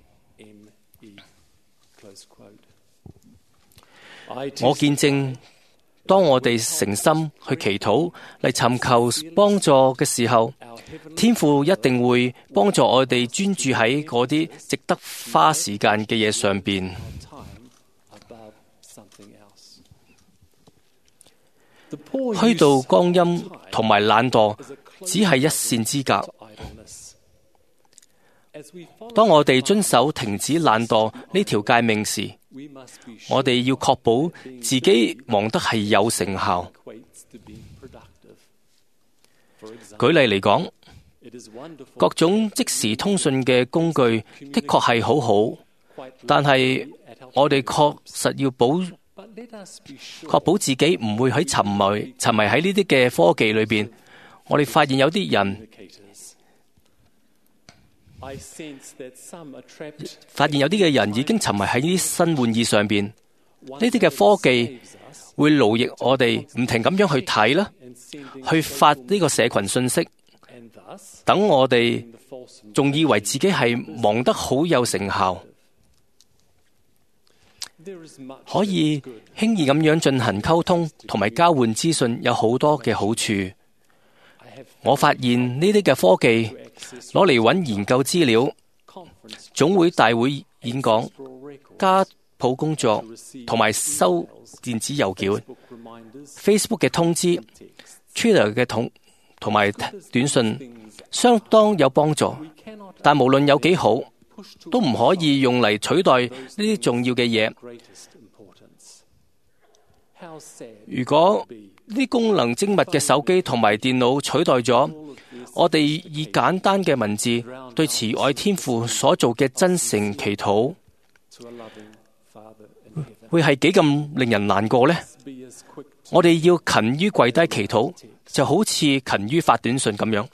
我見證，當我哋誠心去祈禱嚟尋求幫助嘅時候，天父一定會幫助我哋專注喺嗰啲值得花時間嘅嘢上邊。虛度光陰同埋懶惰只係一線之隔。當我哋遵守停止懶惰呢條誡命時，我哋要確保自己忙得係有成效。舉例嚟講，各種即時通訊嘅工具的確係好好，但係我哋確實要確保自己唔會喺沉迷喺呢啲嘅科技裏邊。我哋發現有啲人已經沉迷喺呢啲新玩意上邊。呢啲嘅科技會勞役我哋唔停咁樣去睇啦，去發呢個社群信息，等我哋仲以為自己係忙得好有成效。可以輕易咁樣進行溝通同埋交換資訊，有好多嘅好處。我發現呢啲嘅科技攞嚟揾研究資料、總會大會演講、家譜工作同埋收電子郵件、Facebook 嘅通知、Twitter 嘅同埋短信，相當有幫助。但無論有幾好，都唔可以用嚟取代呢啲重要嘅嘢。如果呢啲功能精密嘅手機同埋電腦取代咗我哋以簡單嘅文字對慈愛天父所做嘅真誠祈禱，會係幾咁令人難過呢？我哋要勤於跪低祈禱，就好似勤於發短信咁樣。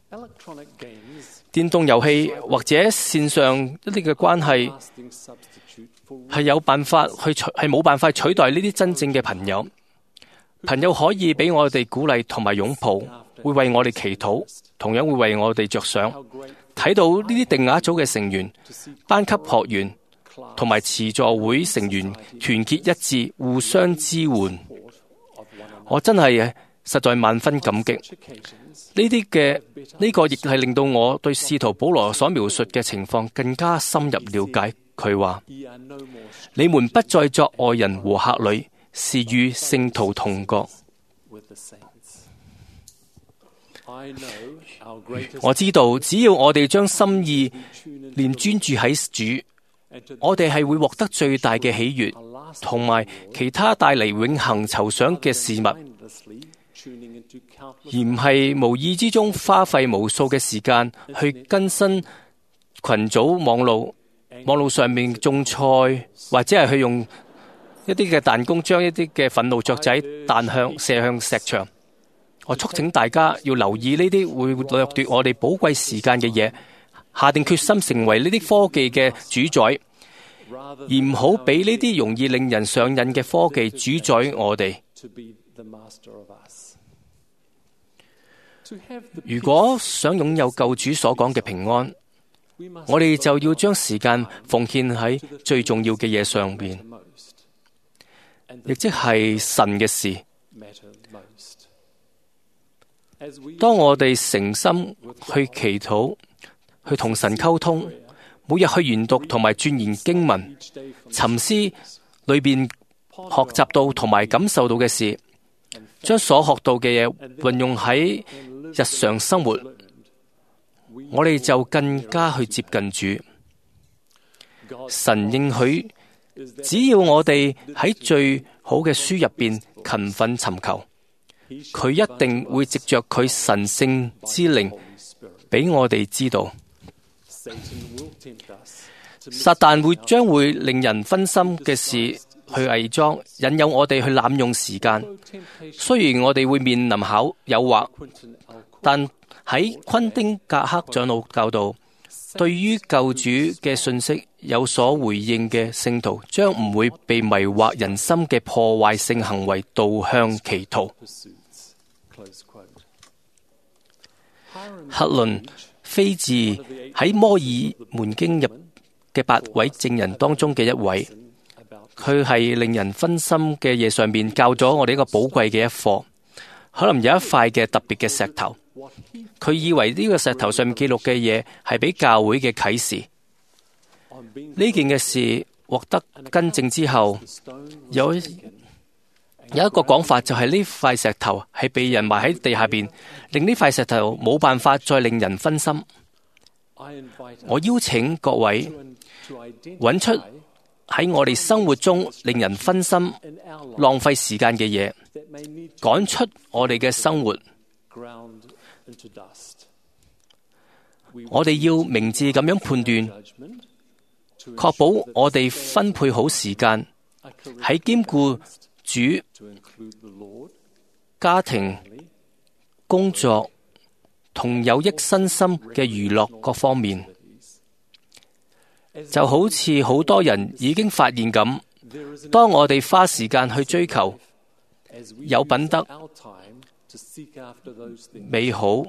電動遊戲或者線上一啲嘅關係係冇辦法取代呢啲真正嘅朋友。朋友可以俾我哋鼓勵同埋擁抱，會為我哋祈禱，同樣會為我哋着想。睇到呢啲定額組嘅成員、班級學員同埋慈助會成員團結一致，互相支援，我真係實在萬分感激。呢個亦係令到我對使徒保羅所描述嘅情況更加深入了解。佢話：你們不再作外人和客旅，是與聖徒同國。我知道，只要我哋將心意念專注喺主，我哋係會獲得最大嘅喜悅，同埋其他帶嚟永恆酬賞嘅事物，而唔係無意之中花費無數嘅時間去更新群組網路上面種菜，或者係去用一啲嘅彈弓將一啲嘅憤怒雀仔射向石牆。我促請大家要留意呢啲會掠奪我哋寶貴時間嘅嘢，下定決心成為呢啲科技嘅主宰，而唔好俾呢啲容易令人上癮嘅科技主宰我哋。如果想擁有救主所講嘅平安， 我哋就要將時間奉獻喺最重要嘅嘢上邊，亦即係神嘅事。當我哋誠心去祈禱，去同神溝通，每日去研讀同埋鑽研經文，沉思裏邊學習到同埋感受到嘅事，將所學到嘅嘢運用喺日常生活，我哋就更加去接近主。神應許，只要我哋喺最好嘅書入邊勤奮尋求，佢一定會藉着佢神聖之靈俾我哋知道。撒旦將會令人分心嘅事去偽裝，引誘我哋去濫用時間。雖然我哋會面臨誘惑，但喺昆丁格克長老教導，對於救主嘅信息有所回應嘅聖徒，將唔會被迷惑人心嘅破壞性行為導向歧途。克倫菲治喺摩爾門經入嘅8位證人當中嘅一位，佢係令人分心嘅嘢上面教咗我哋一個寶貴嘅一課。可能有一塊嘅特別嘅石頭，佢以為呢個石頭上面記錄嘅嘢係俾教會嘅啟示。呢件嘅事獲得更正之後，有一個講法就係呢塊石頭係被人埋喺地下邊，令呢塊石頭冇辦法再令人分心。我邀請各位揾出喺我哋生活中令人分心、浪費時間嘅嘢，趕出我哋嘅生活。我哋要明智咁樣判斷，確保我哋分配好時間，喺兼顧主、家庭、工作同有益身心嘅娛樂各方面。就好似好多人已經發現咁，當我哋花時間去追求有品德、美好、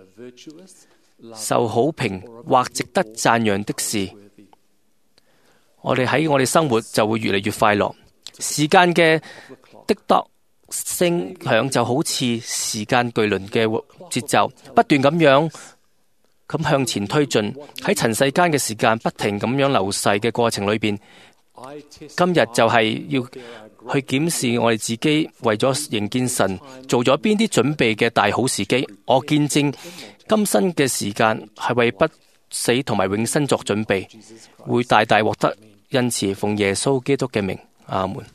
受好評或值得讚揚的事，我哋喺我哋生活就會越嚟越快樂。時間嘅的確聲響就好似時間巨輪嘅節奏，不斷咁向前推進。喺塵世間嘅時間不停咁樣流逝嘅過程裏邊，今日就係要去檢視我哋自己為咗迎見神做咗邊啲準備嘅大好時機。我見證今生嘅時間係為不死同埋永生作準備，會大大獲得恩賜。奉耶穌基督嘅名，阿門。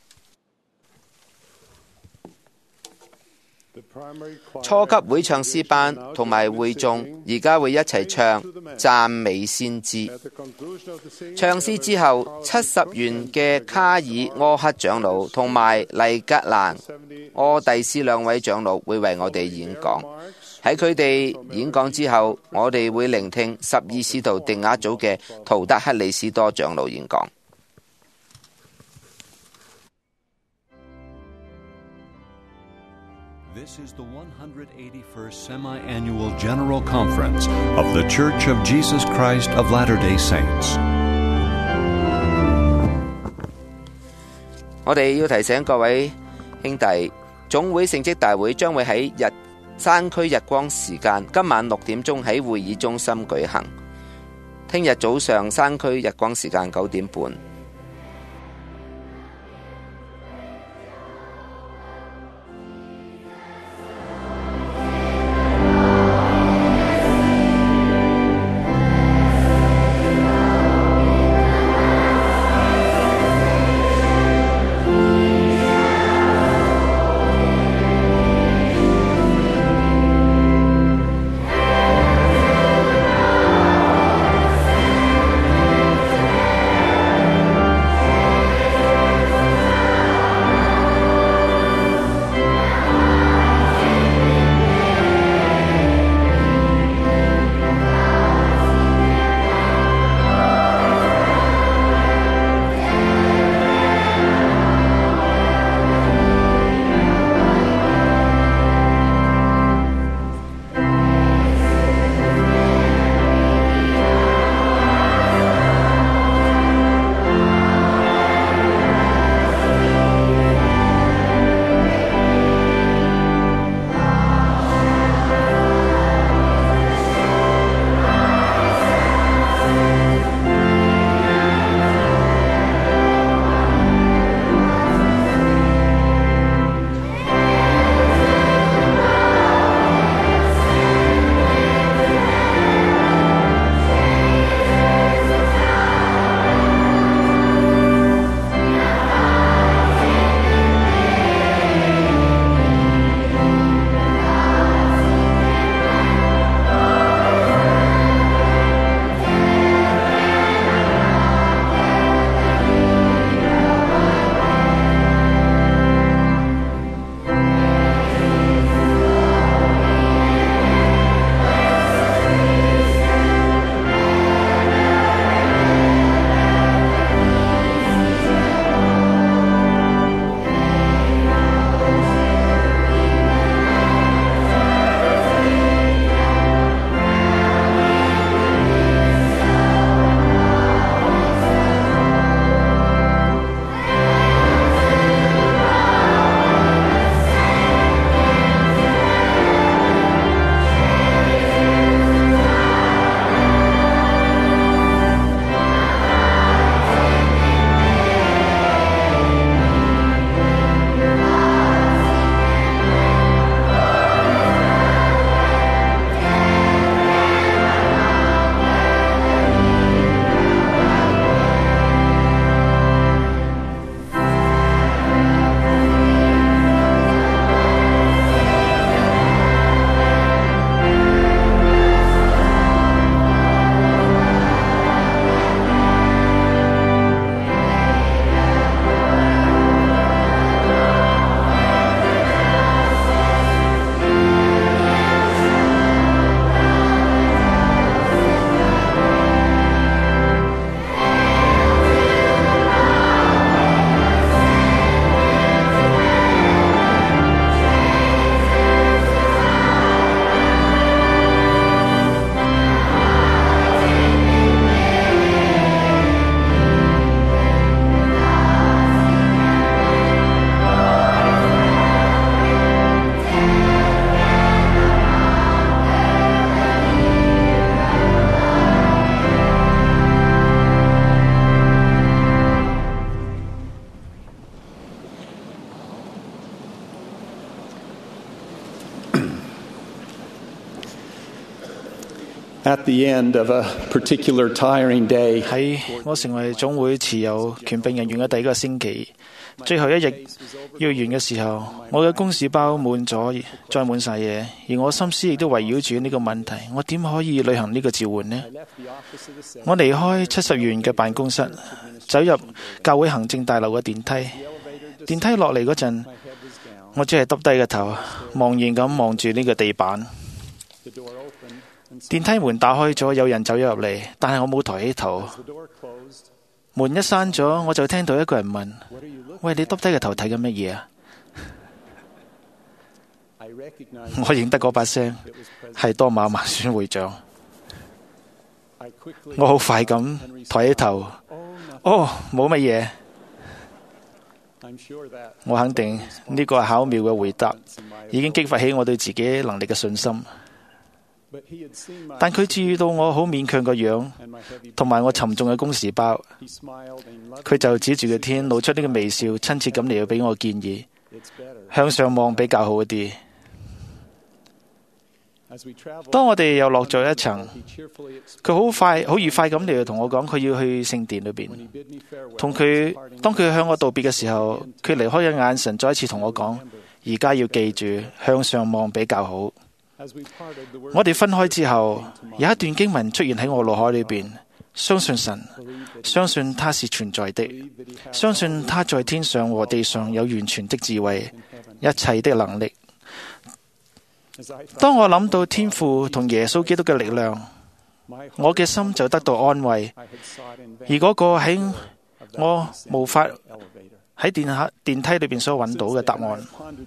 初級會唱詩班同埋會眾而家會一齊唱讚美先知。唱詩之後，70元嘅卡爾柯克長老同埋黎格蘭柯蒂斯2位長老會為我哋演講。喺佢哋演講之後，我哋會聆聽12使徒定額組嘅圖德克里斯多長老演講。 This is the 181st Semi-Annual General Conference of the Church of Jesus Christ of Latter-day Saints. 我哋要提醒各位兄弟，總會聖職大會將會喺山區日光時間，今晚6點鐘喺會議中心舉行。聽日早上山區日光時間9點半。 at the end of a particular tiring day, 喺我成為總會持有權柄人員嘅第一個星期，最後一日要完嘅時候，我嘅公事包滿咗，載滿晒嘢，而我心思亦都圍繞住呢個問題：我點可以履行呢個召喚呢？我離開70元嘅辦公室，走入教會行政大樓嘅電梯。電梯落嚟嗰陣，我只係耷低個頭，茫然咁望住呢個地板。電梯門打開咗，有人走咗入嚟，但係我冇抬起頭。門一閂咗，我就聽到一個人問：喂，你耷低個頭睇緊乜嘢啊？我認得嗰把聲係多馬孟孫會長。我好快咁抬起頭，哦，冇乜嘢。我肯定呢個係巧妙嘅回答，已經激發起我對自己能力嘅信心。但佢注意到我好勉強個樣，同埋我沉重嘅公事包，佢就指住個天，露出呢個微笑，親切咁嚟到俾我建議：向上望比較好一啲。當我哋又落咗一層，佢好愉快咁嚟到同我講，佢要去聖殿裏邊。當佢向我道別嘅時候，佢離開嘅眼神再一次同我講：而家要記住，向上望比較好。我哋分開之後，有一段經文出現喺我腦海裏邊：相信神，相信他是存在的，相信他在天上和地上有完全的智慧，一切的能力。當我諗到天父同耶穌基督嘅力量，我嘅心就得到安慰。而嗰個喺我無法喺電梯裏邊所揾到嘅答案，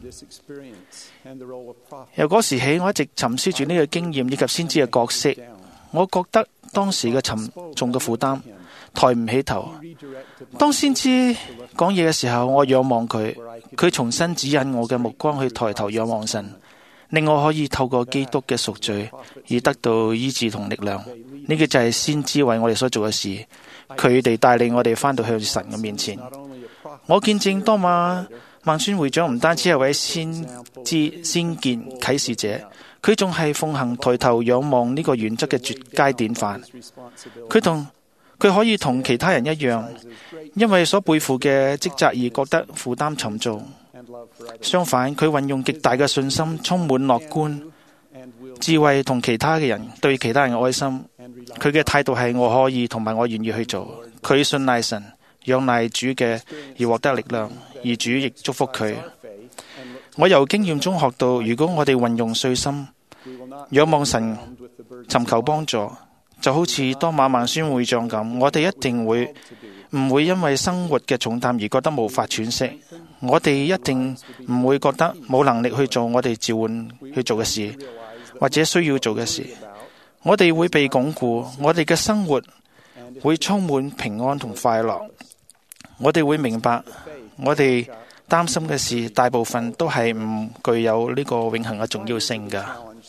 由嗰時起，我一直沉思住呢個經驗以及先知嘅角色。我覺得當時嘅沉重嘅負擔，抬唔起頭。當先知講嘢嘅時候，我仰望佢，佢重新指引我嘅目光去抬頭仰望神，令我可以透過基督嘅贖罪而得到醫治同力量。呢個就係先知為我哋所做嘅事，佢哋帶領我哋返到向神嘅面前。我見證多馬孟孫會長唔單止係位先知、先見、啟示者，佢仲係奉行抬頭仰望呢個原則嘅絕佳典範。佢可以同其他人一樣，因為所背負嘅職責而覺得負擔沉重。相反，佢運用極大嘅信心，充滿樂觀、智慧同其他嘅人對其他人嘅愛心。佢嘅態度係我可以同埋我願意去做。佢信賴神，仰賴主嘅而獲得力量，而主亦祝福佢。我由經驗中學到，如果我哋運用信心，仰望神，尋求幫助，就好似多馬孟孫會長咁，我哋一定唔會因為生活嘅重擔而覺得無法喘息。我哋一定唔會覺得冇能力去做我哋召喚去做嘅事，或者需要做嘅事。我哋會被鞏固，我哋嘅生活會充滿平安同快樂。我哋會明白，我哋擔心嘅事大部分都係唔具有呢個永恆嘅重要性㗎。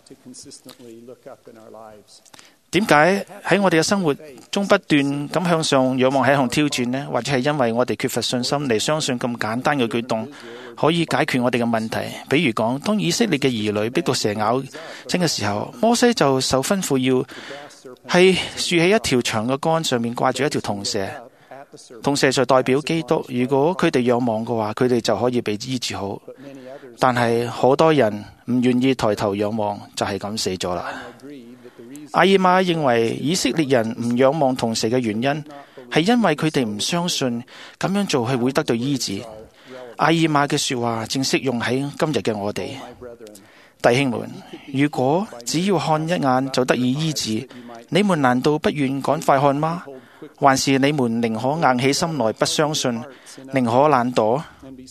點解喺我哋嘅生活中不斷咁向上仰望係一項挑戰呢？或者係因為我哋缺乏信心嚟相信咁簡單嘅舉動可以解決我哋嘅問題？比如講，當以色列嘅兒女逼到蛇咬精嘅時候，摩西就受吩咐要係豎起一條長嘅杆，上面掛住一條銅蛇。銅蛇就代表基督，如果佢哋仰望嘅話，佢哋就可以被醫治好。但係好多人唔願意抬頭仰望，就係咁死咗啦。阿爾瑪認為以色列人唔仰望銅蛇嘅原因係因為佢哋唔相信咁樣做係會得到醫治。阿爾瑪嘅說話正適用喺今日嘅我哋。弟兄們，如果只要看一眼就得以醫治，你們難道不願趕快看嗎？還是你們寧可硬起心來不相信，寧可懶惰？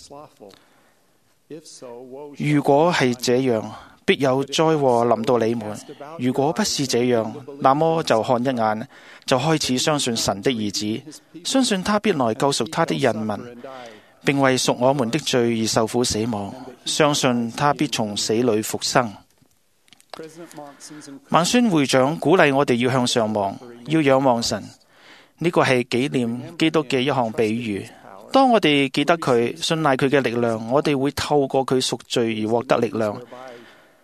如果係這樣，必有災禍臨到你們。如果不是這樣，那麼就看一眼，就開始相信神的兒子，相信他必來救贖他的人民，並為贖我們的罪而受苦死亡，相信他必從死裏復生。孟孫會長鼓勵我哋要向上望，要仰望神。呢個係紀念基督嘅一項比喻。當我哋記得佢，信賴佢嘅力量，我哋會透過佢贖罪而獲得力量。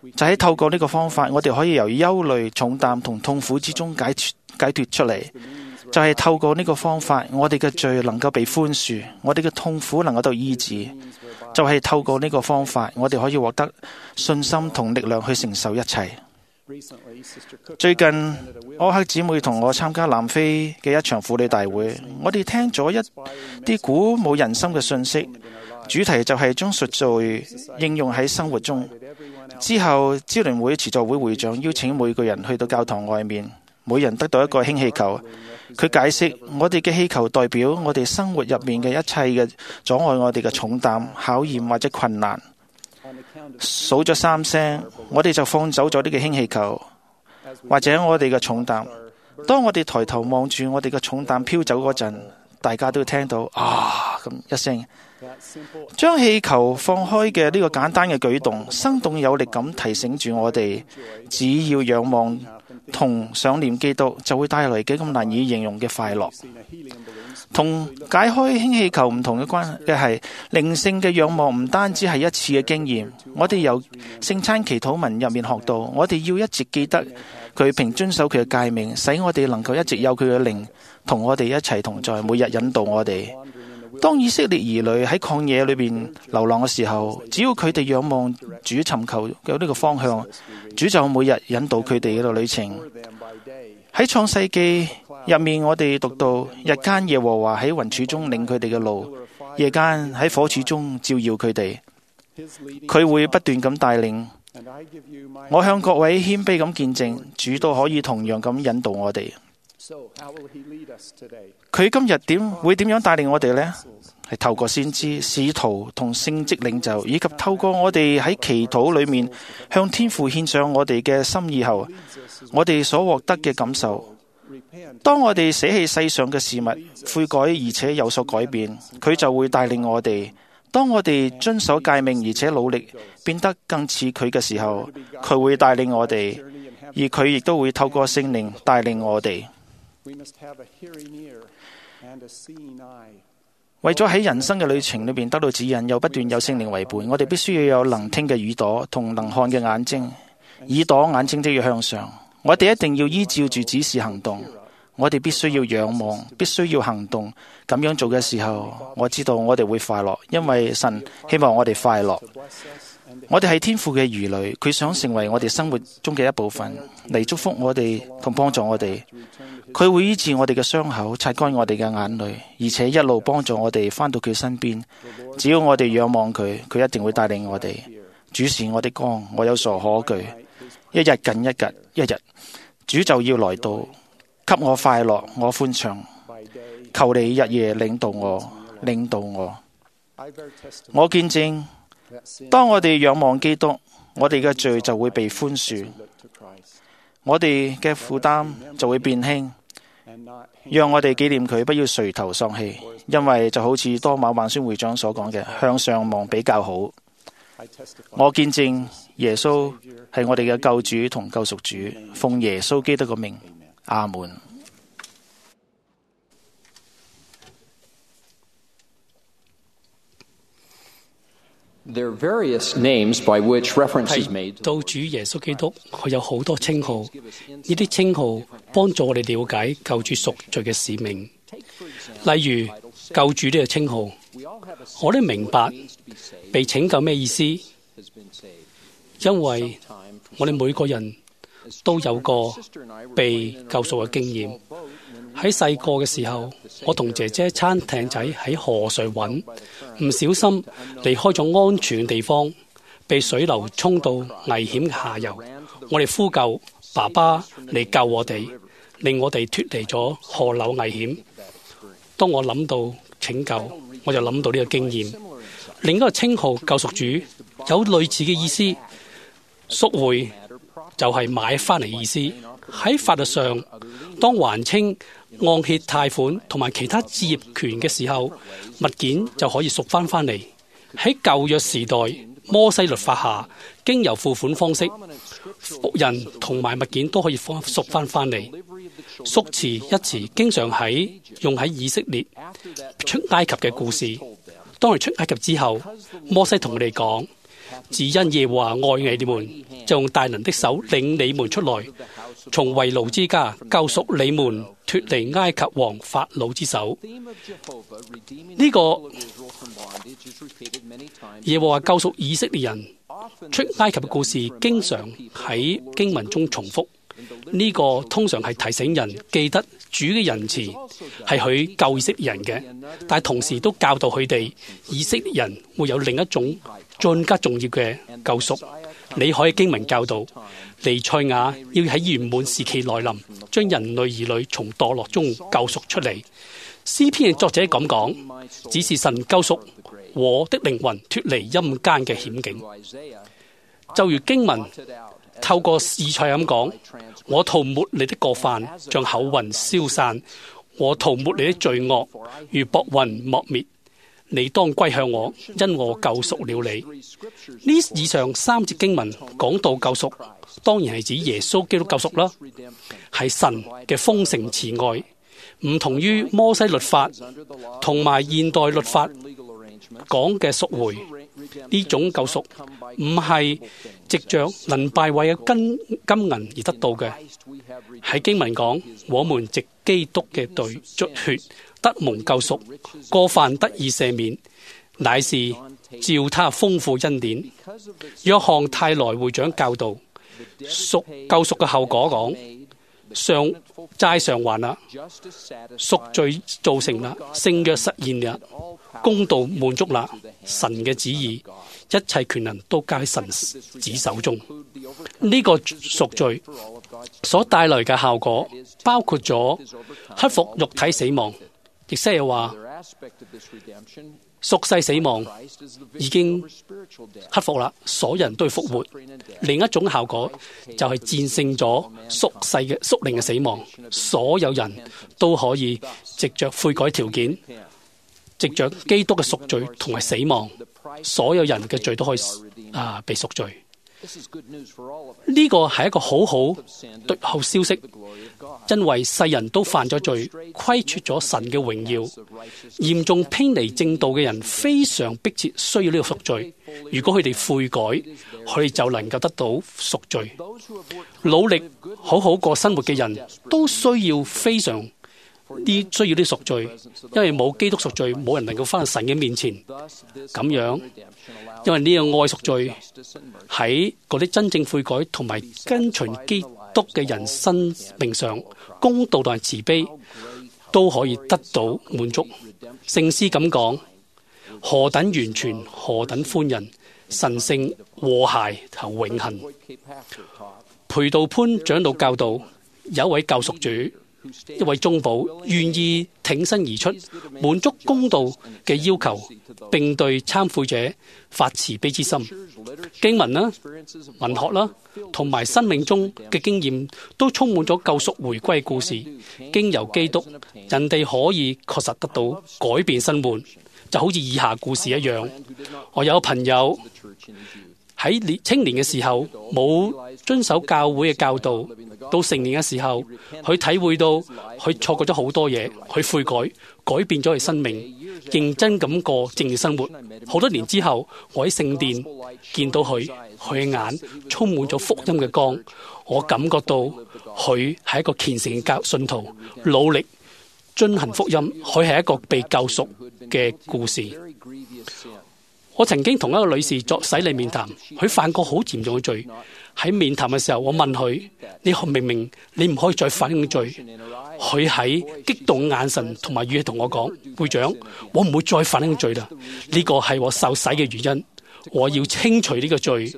就係透過呢個方法，我哋可以由憂慮、重擔同痛苦之中解脫出嚟。就係透過呢個方法，我哋嘅罪能夠被寬恕，我哋嘅痛苦能夠得醫治。就係透過呢個方法，我哋可以獲得信心同力量去承受一切。最近，柯克姊妹同我參加南非嘅一場婦女大會，我哋聽咗一啲鼓舞人心嘅信息，主題就係將贖罪應用喺生活中。之後，支聯會慈助會會長邀請每個人去到教堂外面，每人得到一個氫氣球。佢解釋，我哋嘅氣球代表我哋生活入面嘅一切嘅阻礙我哋嘅重擔、考驗或者困難。數咗3聲，我哋就放走咗呢個氫氣球，或者我哋嘅重擔。當我哋抬頭望住我哋嘅重擔飄走嗰陣，大家都聽到啊咁一聲。將氣球放開嘅呢個簡單嘅舉動，生動有力咁提醒住我哋，只要仰望同想念基督，就會帶來幾咁難以形容嘅快樂。同解開氫氣球唔同嘅關係係，靈性嘅仰望唔單止係一次嘅經驗。我哋由聖餐祈禱文入面學到，我哋要一直記得佢並遵守佢嘅誡命，使我哋能夠一直有佢嘅靈同我哋一齊同在，每日引導我哋。當以色列兒女喺曠野裏邊流浪嘅時候，只要佢哋仰望主，尋求有呢個方向，主就每日引導佢哋嘅旅程。喺創世記入面，我哋讀到日間耶和華喺雲柱中領佢哋嘅路，夜間喺火柱中照耀佢哋。佢會不斷咁帶領。我向各位謙卑咁見證，主都可以同樣咁引導我哋。佢今日會點樣帶領我哋呢？係透過先知、使徒同聖職領袖，以及透過我哋喺祈禱裏面向天父獻上我哋嘅心意後，我哋所獲得嘅感受。當我哋捨棄世上嘅事物，悔改而且有所改變，佢就會帶領我哋。當我哋遵守誡命而且努力變得更似佢嘅時候，佢會帶領我哋，而佢亦都會透過聖靈帶領我哋。為咗喺人生嘅旅程裏邊得到指引，又不斷有聖靈為伴，我哋必須要有能聽嘅耳朵同能看嘅眼睛。耳朵、眼睛都要向上，我哋一定要依照住指示行動。我哋必須要仰望，必須要行動。咁樣做嘅時候，我知道我哋會快樂，因為神希望我哋快樂。我哋係天父嘅兒女，佢想成為我哋生活中嘅一部分，嚟祝福我哋同幫助我哋。佢會醫治我哋嘅傷口，擦乾我哋嘅眼淚，而且一路幫助我哋返到佢身邊。只要我哋仰望佢，佢一定會帶領我哋。主是我的光，我有所可懼。一日近一日，主就要來到，給我快樂，我歡暢。求你日夜領導我。我見證，當我哋仰望基督，我哋嘅罪就會被寬恕，我哋嘅負擔就會變輕。讓我哋紀念佢，不要垂頭喪氣，因為就好似多馬萬宣會長所講嘅，向上望比較好。我見證耶穌係我哋嘅救主同救贖主，奉耶穌基督嘅名，阿門。 There are various names by which reference is made 到主耶穌基督，佢有好多稱號，呢啲稱號幫助我哋了解救主贖罪嘅使命。例如救主呢個稱號，我哋明白被拯救咩意思，因為我哋每個人都有個被救贖嘅經驗。喺細個嘅時候，我同姐姐撐艇仔喺河上揾，唔小心離開咗安全嘅地方，被水流沖到危險嘅下游。我哋呼救爸爸嚟救我哋，令我哋脫離咗河流危險。當我諗到拯救，我就諗到呢個經驗。另一個稱號救贖主有類似嘅意思，贖回就係買翻嚟嘅意思。喺法律上，當還清按揭貸款同埋其他置業權嘅時候，物件就可以贖翻嚟。喺舊約時代，摩西律法下，經由付款方式，人同埋物件都可以贖翻嚟。贖詞一詞經常用喺以色列出埃及嘅故事。當佢出埃及之後，摩西同佢哋講： 只因耶和華愛你們，就用大能的手領你們出來，從為奴之家救贖你們脱離埃及王法老之手。呢個耶和華救贖以色列人出埃及嘅故事，經常喺經文中重複。呢個通常係提醒人記得主嘅仁慈係佢救以色列人嘅，但係同時都教導佢哋以色列人會有另一種更加重要嘅救贖。你可以經文教導彌賽亞要喺圓滿時期來臨，將人類兒女從墮落中救贖出嚟。詩篇嘅作者咁講，只是神救贖我的靈魂脱離陰間嘅險境。就如經文透過以賽咁講，我塗抹你的過犯，像厚雲消散；我塗抹你的罪惡，如薄雲漠滅。你當歸向我，因我救贖了你。呢以上三節經文講到救贖，當然係指耶穌基督救贖啦，係神嘅豐盛慈愛，唔同於摩西律法同埋現代律法講嘅贖回。呢種救贖唔係藉着能敗壞嘅金銀而得到嘅，喺經文講，我們藉基督嘅對出血得蒙救贖，過犯得以赦免，乃是照他豐富恩典。約翰泰來會長教導救贖嘅後果講，債償還啦，贖罪造成啦，聖約實現啦，公道滿足啦，神嘅旨意，一切權能都交喺神子手中。呢個贖罪所帶來嘅效果，包括咗克服肉體死亡，亦即係話屬世死亡已經克服啦，所有人都要復活。另一種效果就係戰勝咗屬靈嘅死亡，所有人都可以藉着悔改條件，藉着基督嘅贖罪同埋死亡，所有人嘅罪都可以被贖罪。呢個係一個好好對後消息，因為世人都犯咗罪，虧缺咗神嘅榮耀，嚴重偏離正道嘅人非常迫切需要呢個贖罪。如果佢哋悔改，佢哋就能夠得到贖罪。努力好好過生活嘅人都需要需要啲贖罪，因為冇基督贖罪，冇人能夠翻到神嘅面前。咁樣，因為呢個愛贖罪喺嗰啲真正悔改同埋跟隨基督嘅人生命上，公道同埋慈悲都可以得到滿足。聖詩咁講，何等完全，何等寬仁，神聖和諧同永恆。培道潘長老教導，有一位救贖主，一位中保願意挺身而出，滿足公道嘅要求，並對參悔者發慈悲之心。經文啦、文學啦，同埋生命中嘅經驗，都充滿咗救贖回歸故事。經由基督，人哋可以確實得到改變生活，就好似以下故事一樣。我有朋友喺青年嘅時候冇遵守教會嘅教導，到成年嘅時候，佢體會到佢錯過咗好多嘢，佢悔改變咗佢生命，認真咁過正義生活。好多年之後，我喺聖殿見到佢嘅眼充滿咗福音嘅光，我感覺到佢係一個虔誠嘅信徒，努力遵行福音，佢係一個被救贖嘅故事。我曾經同一個女士作洗禮面談，佢犯過好嚴重嘅罪。喺面談嘅時候，我問佢：你明明你唔可以再犯呢個罪。佢喺激動眼神同埋語氣同我講：會長，我唔會再犯呢個罪啦。呢個係我受洗嘅原因，我要清除呢個罪。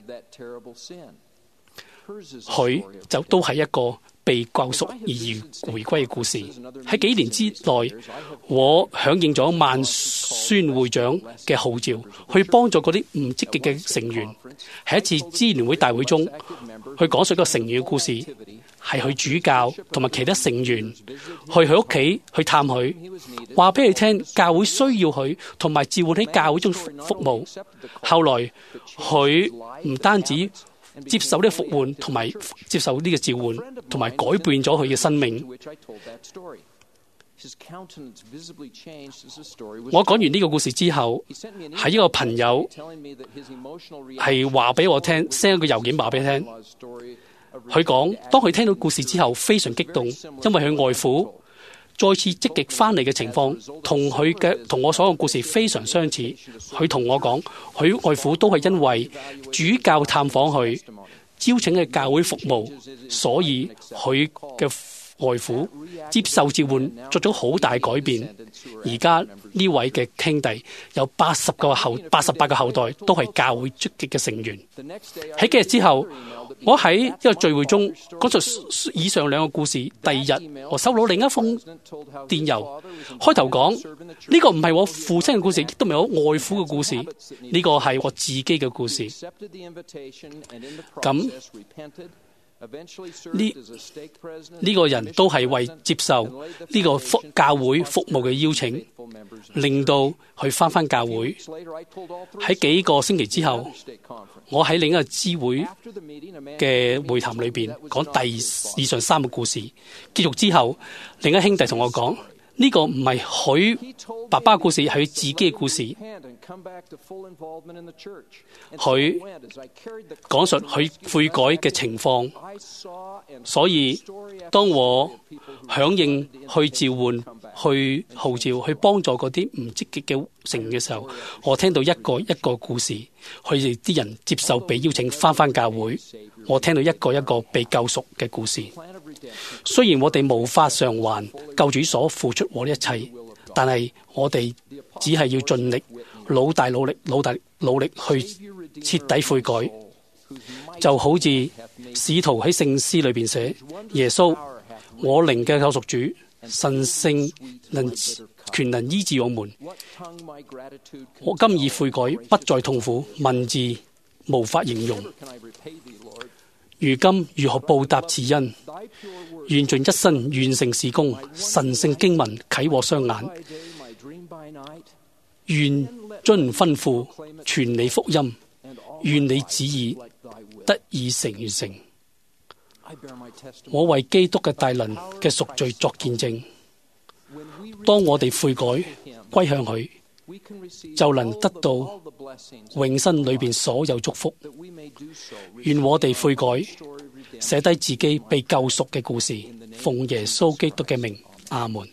佢就都係一個被救贖而回歸嘅故事。喺幾年之內，我響應咗萬宣會長嘅號召，去幫助嗰啲唔積極嘅成員。喺一次支聯會大會中，去講述一個成員嘅故事，係佢主教同埋其他成員去佢屋企去探佢，話俾佢聽教會需要佢，同埋召喚喺教會中服務。後來佢唔單止接受呢個復換，同埋接受呢個召喚，同埋改變咗佢嘅生命。 我講完呢個故事之後，係一個朋友係話俾我聽，send一個郵件話俾你聽。佢講，當佢聽到故事之後非常激動，因為佢外父再次積極翻嚟嘅情況，同我所講嘅故事非常相似。佢同我講，佢外父都係因為主教探訪佢，邀請嘅教會服務，所以佢嘅外父接受召喚，作咗好大改變。而家呢位嘅兄弟有88個後代，都係教會積極嘅成員。喺幾日之後，我喺一個聚會中講述以上兩個故事。第二日，我收到另一封電郵，開頭講呢個唔係我父親嘅故事，亦都唔係我外父嘅故事，呢個係我自己嘅故事。咁呢個人都係為接受呢個教會服務嘅邀請，令到佢返教會。喺幾個星期之後，我喺另一個支會嘅會談裏邊講以上三個故事。結束之後，另一兄弟同我講，呢個唔係佢爸爸嘅故事，係佢自己嘅故事。佢講述佢悔改嘅情況，所以當我響應去召喚、去號召、去幫助嗰啲唔積極嘅成員嘅時候，我聽到一個故事，佢哋啲人接受被邀請返教會，我聽到一個被救贖嘅故事。雖然我哋無法償還救主所付出我的一切，但係我哋只係要盡力、努力去徹底悔改，就好似使徒喺聖詩裏邊寫：耶穌，我靈嘅救贖主，神聖權能醫治我們。我今已悔改，不再痛苦，文字無法形容。如今如何報答慈恩？願盡一生完成事工，神聖經文啟我雙眼。願遵吩咐傳你福音，願你旨意得以完成。我為基督嘅大能嘅贖罪作見證。當我哋悔改歸向佢，就能得到永生裏邊所有祝福。願我哋悔改，寫低自己被救贖嘅故事，奉耶穌基督嘅名，阿門。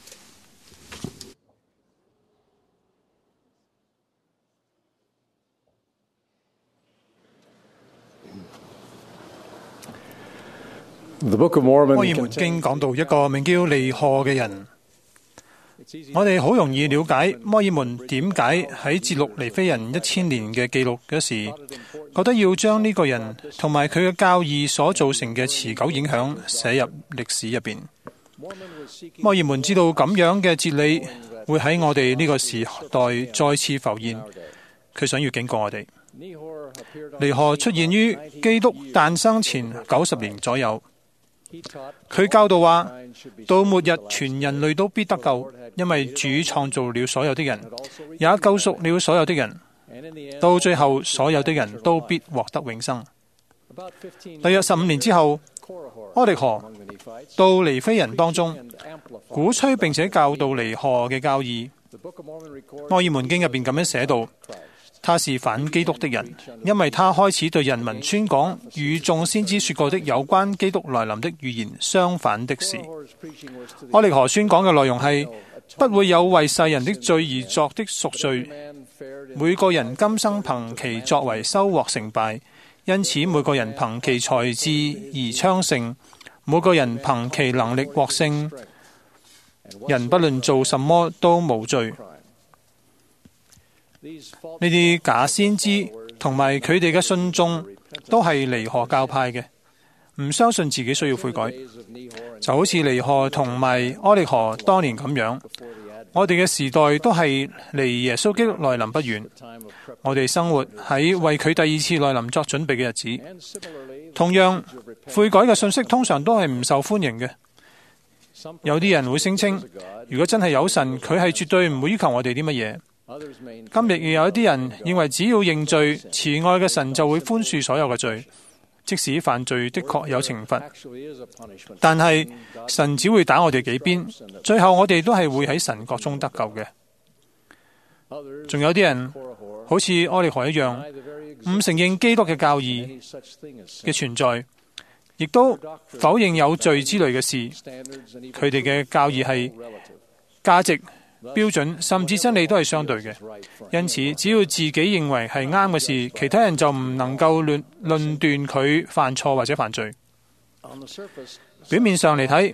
摩爾門經講到一個名叫尼賀嘅人，我哋好容易了解摩爾門點解喺節錄尼非人1000年嘅記錄嗰時，覺得要將呢個人同埋佢嘅教義所造成嘅持久影響寫入歷史入邊。摩爾門知道咁樣嘅哲理會喺我哋呢個時代再次浮現，佢想要警告我哋。尼賀出現於基督誕生前90年左右。佢教導話，到末日全人類都必得救，因為主創造了所有的人，也救贖了所有的人。到最後，所有的人都必獲得永生。大約15年之後，柯力河到尼非人當中，鼓吹並且教導尼賀嘅教義。摩爾門經入邊咁樣寫道：他是反基督的人，因為他開始對人民宣講與眾先知說過的有關基督來臨的預言相反的事。柯力河宣講嘅內容係不會有為世人的罪而作的贖罪，每個人今生憑其作為收穫成敗，因此每個人憑其才智而昌盛，每個人憑其能力獲勝，人不論做什麼都無罪。呢啲假先知同埋佢哋嘅信眾都係尼賀教派嘅，唔相信自己需要悔改，就好似尼賀同埋柯力河當年咁樣。我哋嘅時代都係離耶穌基督來臨不遠，我哋生活喺為佢第二次來臨作準備嘅日子。同樣，悔改嘅信息通常都係唔受歡迎嘅。有啲人會聲稱，如果真係有神，佢係絕對唔會要求我哋啲乜嘢。今日亦有一啲人認為只要認罪，慈愛嘅神就會寬恕所有嘅罪。 即使犯罪的確有懲罰，但係神只會打我哋幾鞭，最後我哋都係會喺神國中得救嘅。仲有啲人好似柯力荷一樣，唔承認基督嘅教義嘅存在，亦都否認有罪之類嘅事。佢哋嘅教義係價值、標準甚至真理都係相對嘅，因此只要自己認為係啱嘅事，其他人就唔能夠論斷佢犯錯或者犯罪。表面上嚟睇，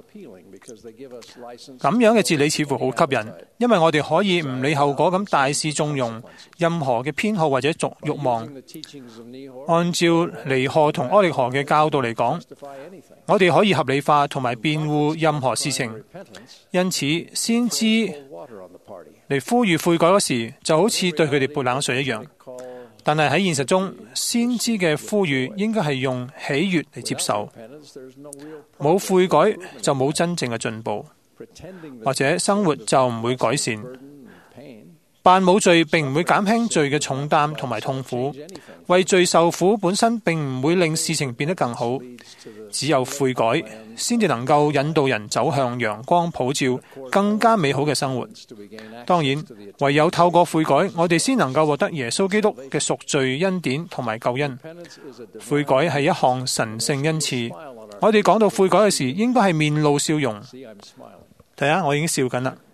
咁樣嘅哲理似乎好吸引，因為我哋可以唔理後果咁大肆縱容任何嘅偏好或者慾望。按照尼荷同柯力荷嘅教導嚟講，我哋可以合理化同埋辯護任何事情。因此，先知嚟呼籲悔改嗰時，就好似對佢哋潑冷水一樣。但係喺現實中，先知嘅呼籲應該係用喜悅嚟接受。冇悔改就冇真正嘅進步，或者生活就唔會改善。扮冇罪並唔會減輕罪嘅重擔同埋痛苦，為罪受苦本身並唔會令事情變得更好。只有悔改，先至能夠引導人走向陽光普照、更加美好嘅生活。當然，唯有透過悔改，我哋先能夠獲得耶穌基督嘅贖罪恩典同埋救恩。悔改係一項神聖恩賜。我哋講到悔改嘅時，應該係面露笑容。睇下，我已經笑緊啦。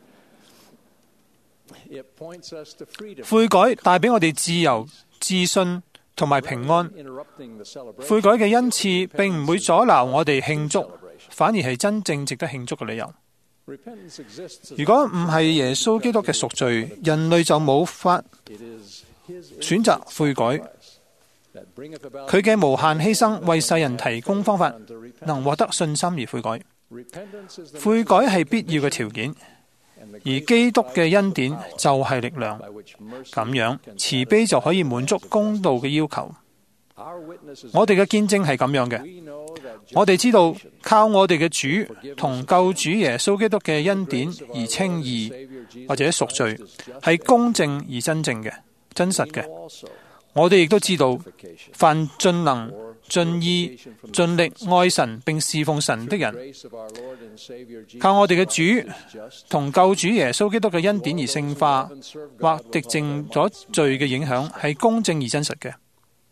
悔改帶俾我哋自由、自信同埋平安。悔改嘅恩賜並唔會阻撓我哋慶祝，反而係真正值得慶祝嘅理由。如果唔係耶穌基督嘅贖罪，人類就冇法選擇悔改。佢嘅無限犧牲為世人提供方法，能獲得信心而悔改。悔改係必要嘅條件。而基督嘅恩典就係力量，咁樣慈悲就可以滿足公道嘅要求。我哋嘅見證係咁樣嘅，我哋知道靠我哋嘅主同救主耶穌基督嘅恩典而稱義或者贖罪，係公正而真正嘅、真實嘅。我哋亦都知道，凡盡能、盡意、盡力愛神並侍奉神的人，靠我哋嘅主同救主耶穌基督嘅恩典而聖化，或滌淨咗罪嘅影響，係公正而真實嘅。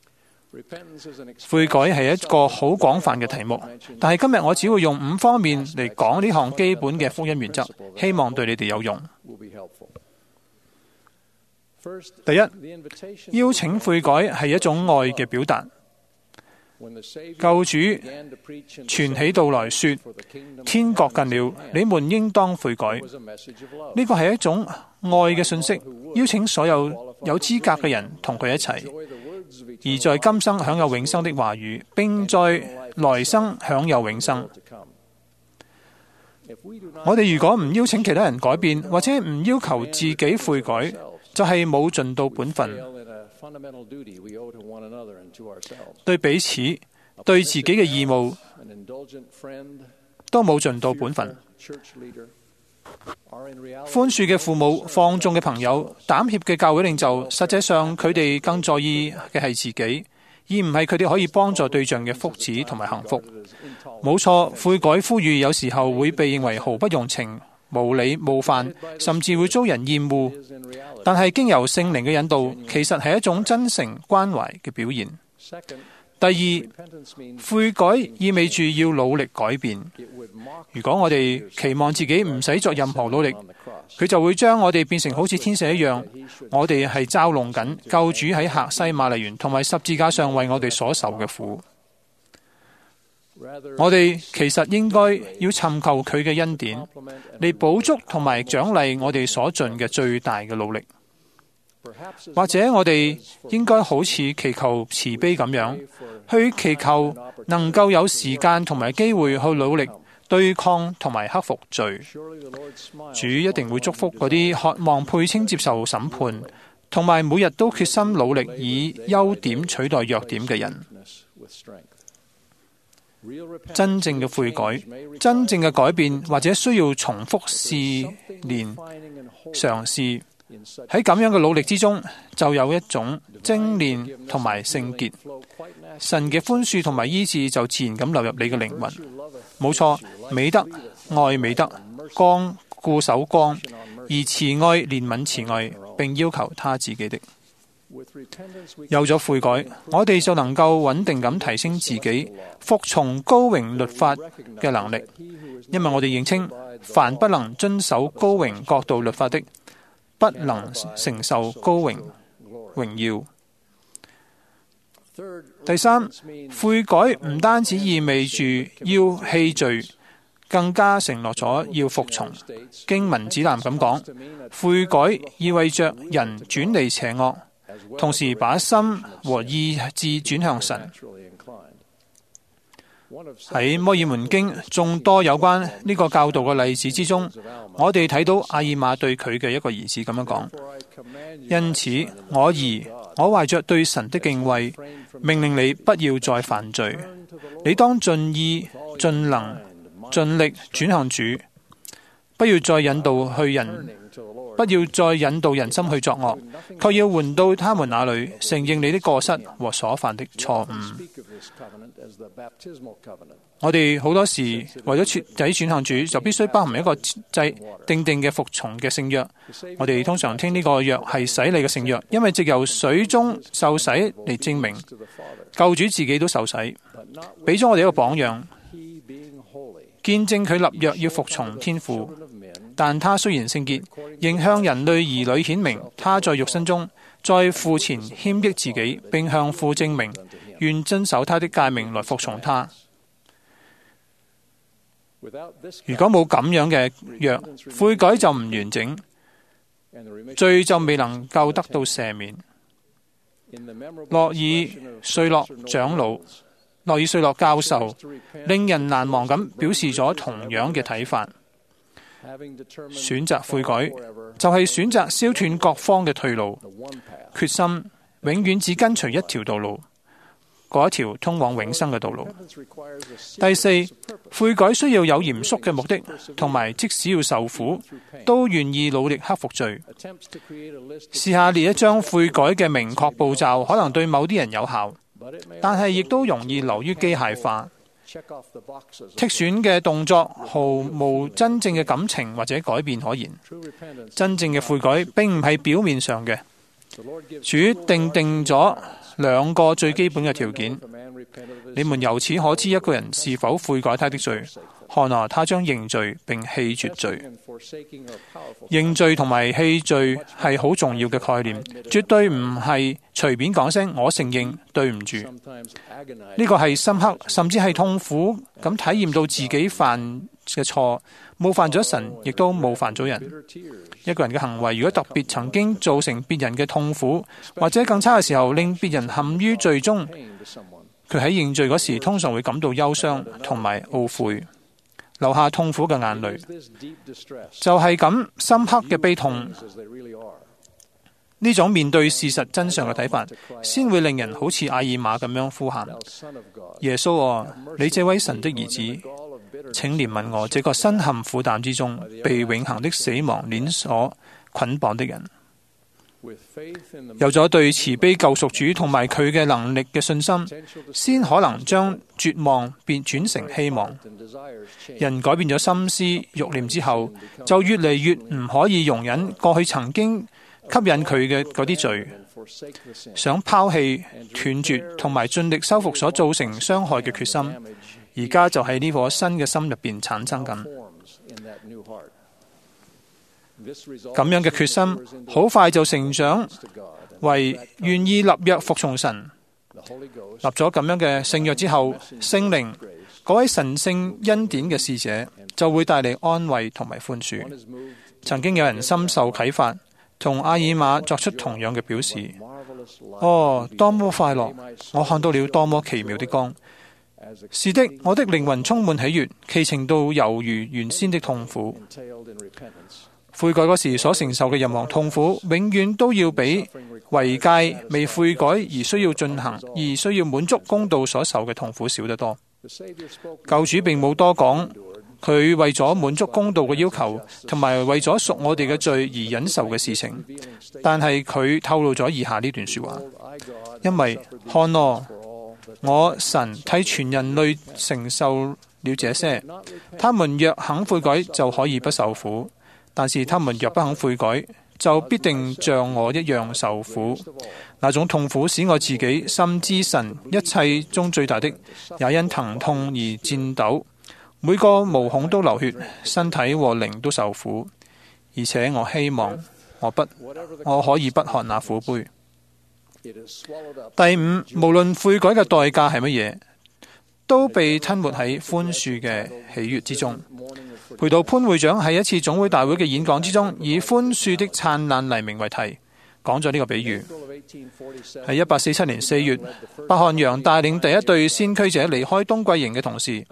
悔改係一個好廣泛嘅題目，但係今日我只會用5方面嚟講呢項基本嘅福音原則，希望對你哋有用。第一，邀請悔改係一種愛嘅表達。救主傳起道來說：天國近了，你們應當悔改。呢個係一種愛嘅信息，邀請所有有資格嘅人同佢一齊，而在今生享有永生的話語，並在來生享有永生。我哋如果唔邀請其他人改變，或者唔要求自己悔改，就係冇盡到本分，對彼此、對自己嘅義務都冇盡到本分。寬恕嘅父母、放縱嘅朋友、膽怯嘅教會領袖，實際上佢哋更在意嘅係自己，而唔係佢哋可以幫助對象嘅福祉同埋幸福。冇錯，悔改呼籲有時候會被認為毫不用情、無理、冒犯，甚至會遭人厭惡。但係經由聖靈嘅引導，其實係一種真誠關懷嘅表現。第二，悔改意味住要努力改變。如果我哋期望自己唔使作任何努力，佢就會將我哋變成好似天使一樣。我哋係嘲弄緊救主喺客西馬尼園同埋十字架上為我哋所受嘅苦。我哋其實應該要尋求佢嘅恩典，嚟補足同埋獎勵我哋所盡嘅最大嘅努力。或者我哋應該好似祈求慈悲咁樣，去祈求能夠有時間同埋機會去努力對抗同埋克服罪。主一定會祝福嗰啲渴望配稱接受審判，同埋每日都決心努力以優點取代弱點嘅人。真正嘅悔改，真正嘅改變，或者需要重複試煉、嘗試， 喺咁樣嘅努力之中，就有一種精煉同埋聖潔。神嘅寬恕同埋醫治就自然咁流入你嘅靈魂。冇錯，美德愛美德，光固守光，而慈愛憐憫慈愛，並要求他自己的。有咗悔改，我哋就能夠穩定咁提升自己服從高榮律法嘅能力，因為我哋認清，凡不能遵守高榮國度律法的，不能承受高榮耀。第三，悔改唔單止意味住要棄罪，更加承諾咗要服從。經文指南咁講，悔改意味着人轉離邪惡，同時把心和意志轉向神。喺摩爾門經眾多有關呢個教導嘅例子之中，我哋睇到阿爾瑪對佢嘅一個兒子咁樣講：因此我兒，我懷着對神的敬畏，命令你不要再犯罪。你當盡意、盡能、盡力轉向主，不要再引導人心去作惡，卻要換到他們那裏，承認你的過失和所犯的錯誤。我哋好多時為咗徹底轉向主，就必須包含一個定嘅服從嘅聖約。我哋通常聽呢個約係洗禮嘅聖約，因為藉由水中受洗嚟證明救主自己都受洗，俾咗我哋一個榜樣，見證佢立約要服從天父。但他雖然聖潔，仍向人類兒女顯明他在肉身中，在父前謙抑自己，並向父證明願遵守他的誡命來服從他。如果冇咁樣嘅約，悔改就唔完整，罪就未能夠得到赦免。諾爾瑞洛長老、諾爾瑞洛教授令人難忘咁表示咗同樣嘅睇法。選擇悔改就係選擇燒斷各方嘅退路，決心永遠只跟隨一條道路，嗰一條通往永生嘅道路。第四，悔改需要有嚴肅嘅目的，同埋即使要受苦，都願意努力克服罪。試下列一張悔改嘅明確步驟，可能對某啲人有效，但係亦都容易流於機械化。剔選嘅動作毫無真正嘅感情或者改變可言。真正嘅悔改並唔係表面上嘅。主定咗兩個最基本嘅條件，你們由此可知一個人是否悔改他的罪。看啊，他將認罪並棄絕罪。認罪同埋棄罪係好重要嘅概念，絕對唔係隨便講聲我承認對唔住。呢個係深刻甚至係痛苦咁體驗到自己犯嘅錯，冒犯咗神，亦都冒犯咗人。一個人嘅行為如果特別曾經造成別人嘅痛苦，或者更差嘅時候令別人陷於罪中，佢喺認罪嗰時通常會感到憂傷同埋懊悔，流下痛苦嘅眼淚。就係咁深刻嘅悲痛，呢種面對事實真相嘅睇法，先會令人好似阿爾瑪咁樣呼喊：耶穌啊，你這位神的兒子，請憐憫我這個身陷苦膽之中，被永恆的死亡鏈鎖捆綁的人。有咗對慈悲救贖主同埋佢嘅能力嘅信心，先可能將絕望變轉成希望。人改變咗心思欲念之後，就越嚟越唔可以容忍過去曾經吸引佢嘅嗰啲罪，想拋棄、斷絕同埋盡力修復所造成傷害嘅決心，而家就喺呢顆新嘅心入邊產生緊。咁樣嘅決心好快就成長為願意立約服從神。立咗咁樣嘅聖約之後，聖靈嗰位神聖恩典嘅使者就會帶嚟安慰同埋寬恕。曾經有人深受啟發，同阿爾瑪作出同樣嘅表示：哦，多麼快樂！我看到了多麼奇妙的光。是的，我的靈魂充滿喜悅，奇情到猶如原先的痛苦。悔改嗰時所承受嘅任何痛苦，永遠都要比違戒未悔改而需要進行而需要滿足公道所受嘅痛苦少得多。救主並冇多講佢為咗滿足公道嘅要求，同埋為咗贖我哋嘅罪而忍受嘅事情。但係佢透露咗以下呢段說話：因為看咯，我神替全人類承受了這些，他們若肯悔改，就可以不受苦；但是他們若不肯悔改，就必定像我一樣受苦。那種痛苦使我自己深知神一切中最大的，也因疼痛而顫抖，每個毛孔都流血，身體和靈都受苦。而且我希望我可以不喝那苦杯。第五，無論悔改嘅代價係乜嘢，都被吞沒喺寬恕嘅喜悅之中。培道潘會長喺一次總會大會嘅演講之中，以寬恕的燦爛黎明為題，講咗呢個比喻。喺1847年4月，白韓陽帶領第一隊先驅者離開冬季營嘅同時，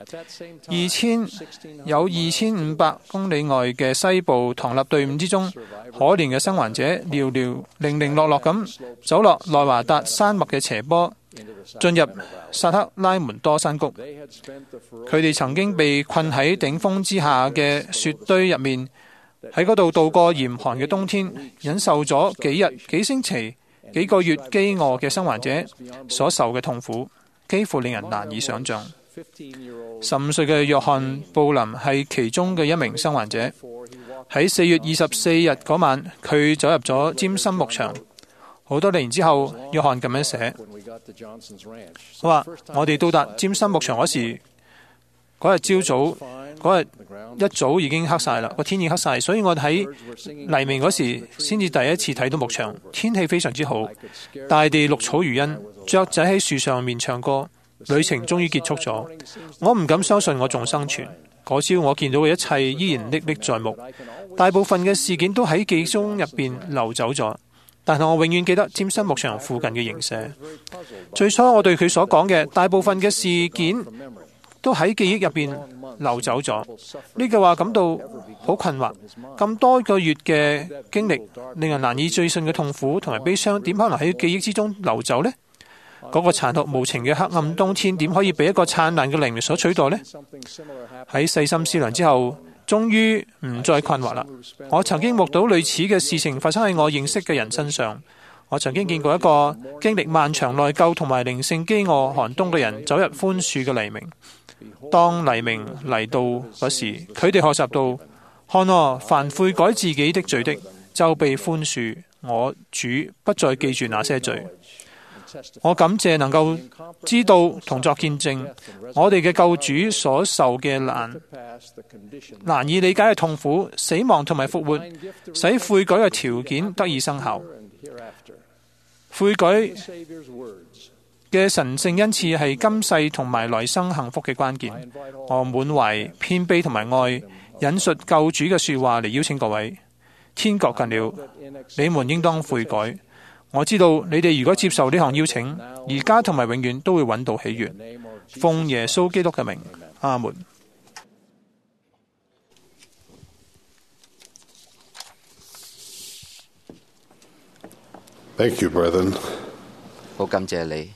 有2500公里外嘅西部唐納隊伍之中，可憐嘅生還者零落落咁走落內華達山脈嘅斜坡，進入薩克拉門多山谷。佢哋曾經被困喺頂峰之下嘅雪堆入面，喺嗰度度過嚴寒嘅冬天，忍受咗幾日、幾星期、幾個月飢餓嘅生還者所受嘅痛苦，幾乎令人難以想象。15歲嘅約翰布林係其中嘅一名生還者。喺4月24日嗰晚，佢走入咗詹森牧場。好多年之後，約翰咁樣寫：佢話我哋到達詹森牧場嗰時，嗰日一早已經黑晒啦，個天已經黑晒，所以我喺黎明嗰時先至第一次睇到牧場。天氣非常之好，大地綠草如茵，雀仔喺樹上面唱歌。旅程終於結束咗，我唔敢相信我仲生存。嗰朝我見到嘅一切依然歷歷在目，大部分嘅事件都喺記憶中入邊流走咗，但係我永遠記得詹森牧場附近嘅營舍。最初我對佢所講嘅大部分嘅事件都喺記憶入邊流走咗，呢句話感到好困惑。咁多個月嘅經歷，令人難以置信嘅痛苦同埋悲傷，點可能喺記憶之中流走呢？嗰個殘酷無情嘅黑暗冬天，點可以被一個燦爛嘅黎明所取代呢？喺細心思量之後，終於唔再困惑啦。我曾經目睹類似嘅事情發生喺我認識嘅人身上。我曾經見過一個經歷漫長內疚同埋靈性飢餓寒冬嘅人走入寬恕嘅黎明。當黎明嚟到嗰時，佢哋學習到：看啊，凡悔改自己的罪的，就被寬恕。我主不再記住那些罪。我感謝能夠知道同作見證，我哋嘅救主所受嘅難以理解嘅痛苦、死亡同埋復活，使悔改嘅條件得以生效。悔改嘅神聖恩賜係今世同埋來生幸福嘅關鍵。我滿懷謙卑同埋愛，引述救主嘅說話嚟邀請各位：天國近了，你們應當悔改。我知道你哋如果接受呢項邀請，而家同埋永遠都會揾到喜悅。奉耶穌基督嘅名，阿門。 Thank you, brethren. 好感謝你。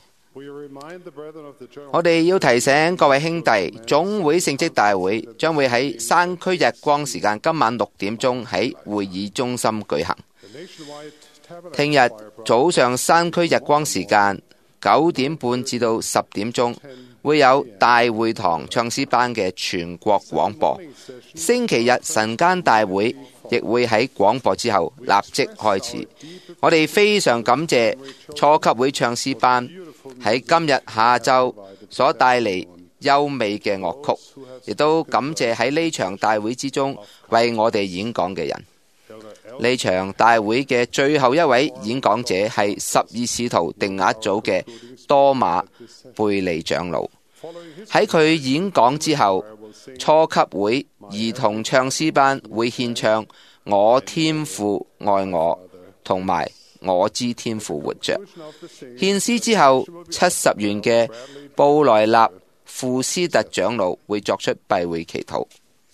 我哋要提醒各位兄弟，總會聖職大會將會喺山區日光時間今晚6點鐘喺會議中心舉行。聽日早上山區日光時間9點半至到10點鐘會有大會堂唱詩班嘅全國廣播。星期日晨間大會亦會喺廣播之後立即開始。我哋非常感謝初級會唱詩班喺今日下晝所帶嚟優美嘅樂曲，亦都感謝喺呢場大會之中為我哋演講嘅人。呢場大會嘅最後一位演講者係12使徒定額組嘅多馬貝利長老。喺佢演講之後，初級會兒童唱詩班會獻唱我天父愛我同埋我知天父活着。獻詩之後，70元嘅布萊納富斯特長老會作出閉會祈禱。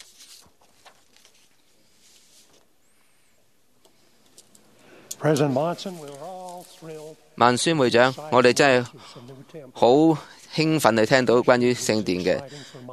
萬宣會長，我哋真係好興奮地聽到關於聖殿嘅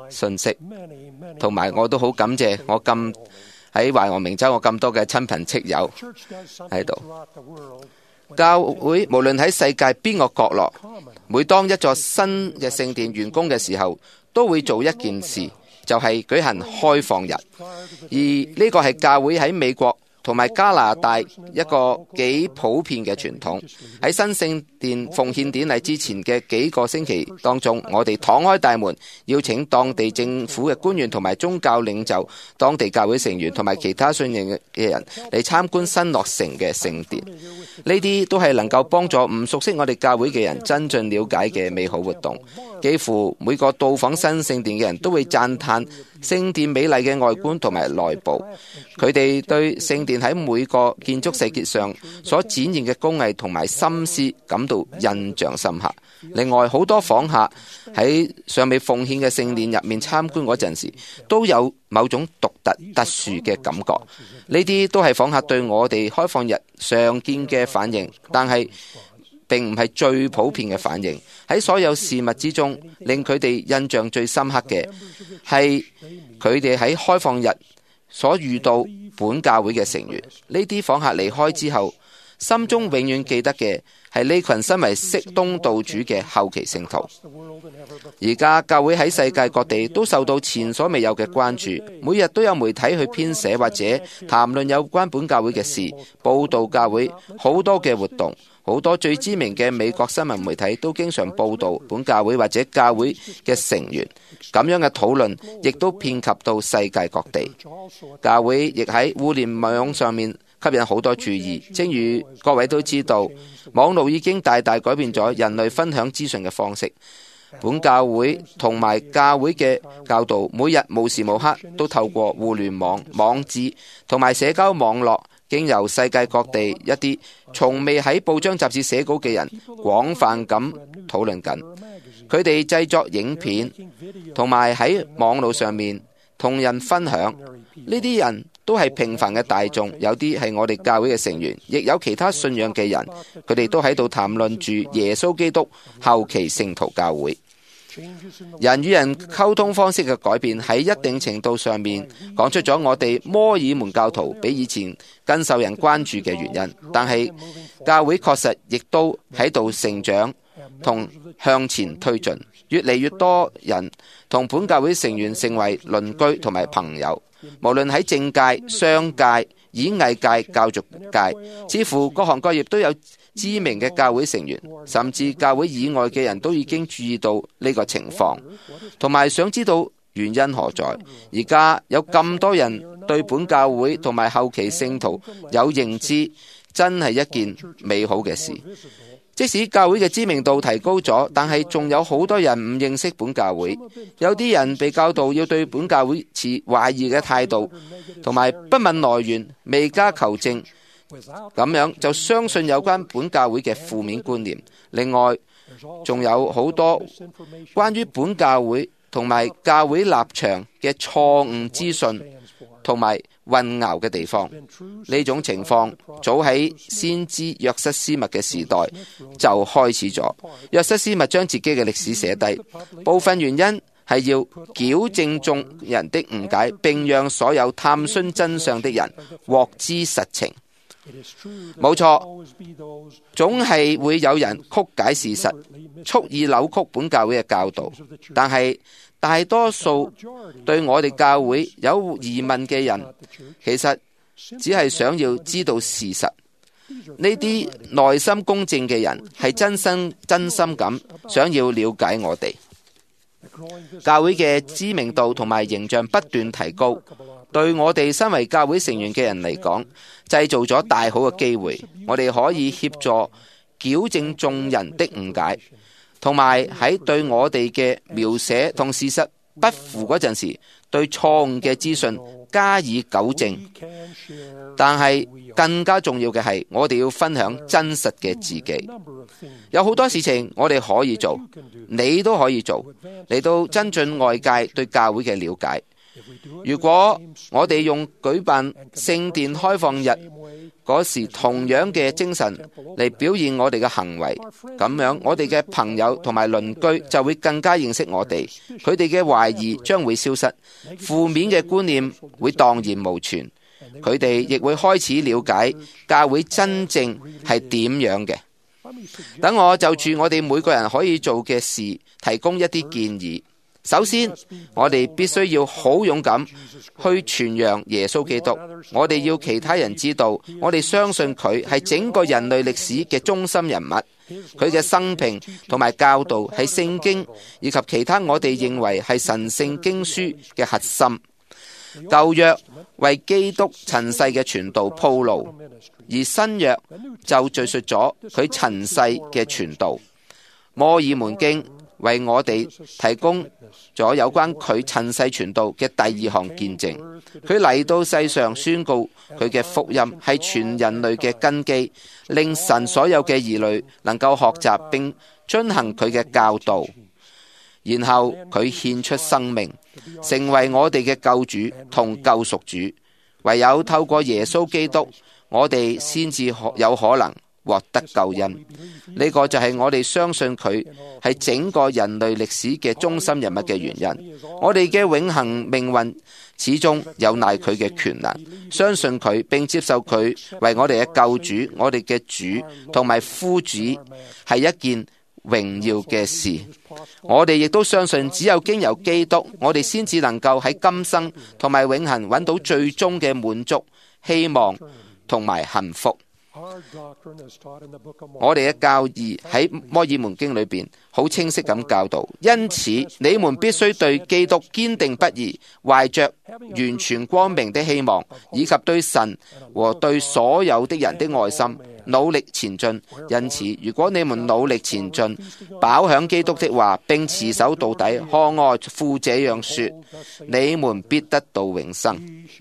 信息，同埋我都好感謝我喺懷俄明州我咁多嘅親朋戚友喺度。教會無論喺世界邊個角落，每當一座新嘅聖殿完工嘅時候，都會做一件事，就係舉行開放日。而呢個係教會喺美國同埋加拿大一個幾普遍嘅傳統。喺新聖殿奉獻典禮之前嘅幾個星期當中，我哋敞開大門，邀請當地政府嘅官員同埋宗教領袖、當地教會成員同埋其他信仰嘅人嚟參觀新落成嘅聖殿。呢啲都係能夠幫助唔熟悉我哋教會嘅人增進了解嘅美好活動。幾乎每個到訪新聖殿嘅人都會讚嘆聖殿美麗嘅外觀同埋內部。佢哋對聖殿喺每個建築細節上所展現嘅工藝同埋心思感到印象深刻。另外，好多訪客喺尚未奉獻嘅聖殿入面參觀嗰陣時，都有某種獨特殊嘅感覺。呢啲都係訪客對我哋開放日常見嘅反應，但係並唔係最普遍嘅反應。喺所有事物之中，令佢哋印象最深刻嘅係佢哋喺開放日所遇到本教會嘅成員。呢啲訪客離開之後，心中永遠記得嘅係呢群身為釋東道主嘅後期聖徒。而家教會喺世界各地都受到前所未有嘅關注，每日都有媒體去編寫或者談論有關本教會嘅事，報道教會好多嘅活動。好多最知名嘅美國新聞媒體都經常報道本教會或者教會嘅成員。咁樣嘅討論亦都遍及到世界各地。教會亦喺互聯網上面吸引好多注意。正如各位都知道，網絡已經大大改變咗人類分享資訊嘅方式。本教會同埋教會嘅教導，每日無時無刻都透過互聯網、網誌同埋社交網絡，經由世界各地一啲從未喺報章雜誌寫稿嘅人廣泛咁討論緊。佢哋製作影片同埋喺網路上面同人分享。呢啲人都係平凡嘅大眾，有啲係我哋教會嘅成員，亦有其他信仰嘅人。佢哋都喺度談論住耶穌基督後期聖徒教會。人與人溝通方式嘅改變喺一定程度上面講出咗我哋摩爾門教徒比以前更受人關注嘅原因。但係教會確實亦都喺度成長同向前推進，越嚟越多人同本教會成員成為鄰居同埋朋友。無論喺政界、商界、演藝界、教育界，似乎各行各業都有知名嘅教會成員，甚至教會以外嘅人都已經注意到呢個情況，同埋想知道原因何在。而家有咁多人對本教會同埋後期聖徒有認知，真係一件美好嘅事。即使教會嘅知名度提高咗，但係仲有好多人唔認識本教會。有啲人被教導要對本教會持懷疑嘅態度，同埋不問來源、未加求證，咁樣就相信有關本教會嘅負面觀念。另外，仲有好多關於本教會同埋教會立場嘅錯誤資訊同埋混淆嘅地方。呢種情況早喺先知約瑟斯密嘅時代就開始咗。約瑟斯密將自己嘅歷史寫低，部分原因係要矯正眾人的誤解，並讓所有探尋真相的人獲知實情。冇錯，總係會有人曲解事實，蓄意扭曲本教會嘅教導。但係大多數對我哋教會有疑問嘅人，其實只係想要知道事實。呢啲內心公正嘅人係真心咁想要了解我哋。教會嘅知名度同埋形象不斷提高，對我哋身為教會成員嘅人嚟講，製造咗大好嘅機會。我哋可以協助矯正眾人的誤解，同埋喺對我哋嘅描寫同事實不符嗰陣時，對錯誤嘅資訊加以糾正。但係更加重要嘅係，我哋要分享真實嘅自己。有好多事情我哋可以做，你都可以做，嚟到增進外界對教會嘅了解。如果我哋用舉辦聖殿開放日嗰時同樣嘅精神嚟表現我哋嘅行為，咁樣我哋嘅朋友同埋鄰居就會更加認識我哋，佢哋嘅懷疑將會消失，負面嘅觀念會蕩然無存，佢哋亦會開始了解教會真正係點樣嘅。等我就住我哋每個人可以做嘅事提供一啲建議。首先，我哋必須要好勇敢去傳揚耶穌基督。我哋要其他人知道，我哋相信佢係整個人類歷史嘅中心人物。佢嘅生平同埋教導係聖經以及其他我哋認為係神聖經書嘅核心。舊約為基督塵世嘅傳道鋪路，而新約就敘述咗佢塵世嘅傳道。摩爾門經為我哋提供咗有關佢塵世傳道嘅第二項見證。佢嚟到世上宣告佢嘅福音係全人類嘅根基，令神所有嘅兒女能夠學習並遵行佢嘅教導。然後佢獻出生命，成為我哋嘅救主同救贖主。唯有透過耶穌基督，我哋先至有可能獲得救恩。呢個就係我哋相信佢係整個人類歷史嘅中心人物嘅原因。我哋嘅永恆命運始終有賴佢嘅權能。相信佢並接受佢為我哋嘅救主，我哋嘅主同埋夫主係一件榮耀嘅事。我哋亦都相信只有經由基督，我哋先至能夠喺今生同埋永恆揾到最終嘅滿足、希望同埋幸福。我哋嘅教義喺摩爾門經裏邊好清晰咁教導，因此你們必須對基督堅定不移，懷着完全光明的希望，以及對神和對所有的人的愛心努力前進。因此，如果你們努力前進，飽享基督的話，並持守到底，看我父這樣說，你們必得到永生。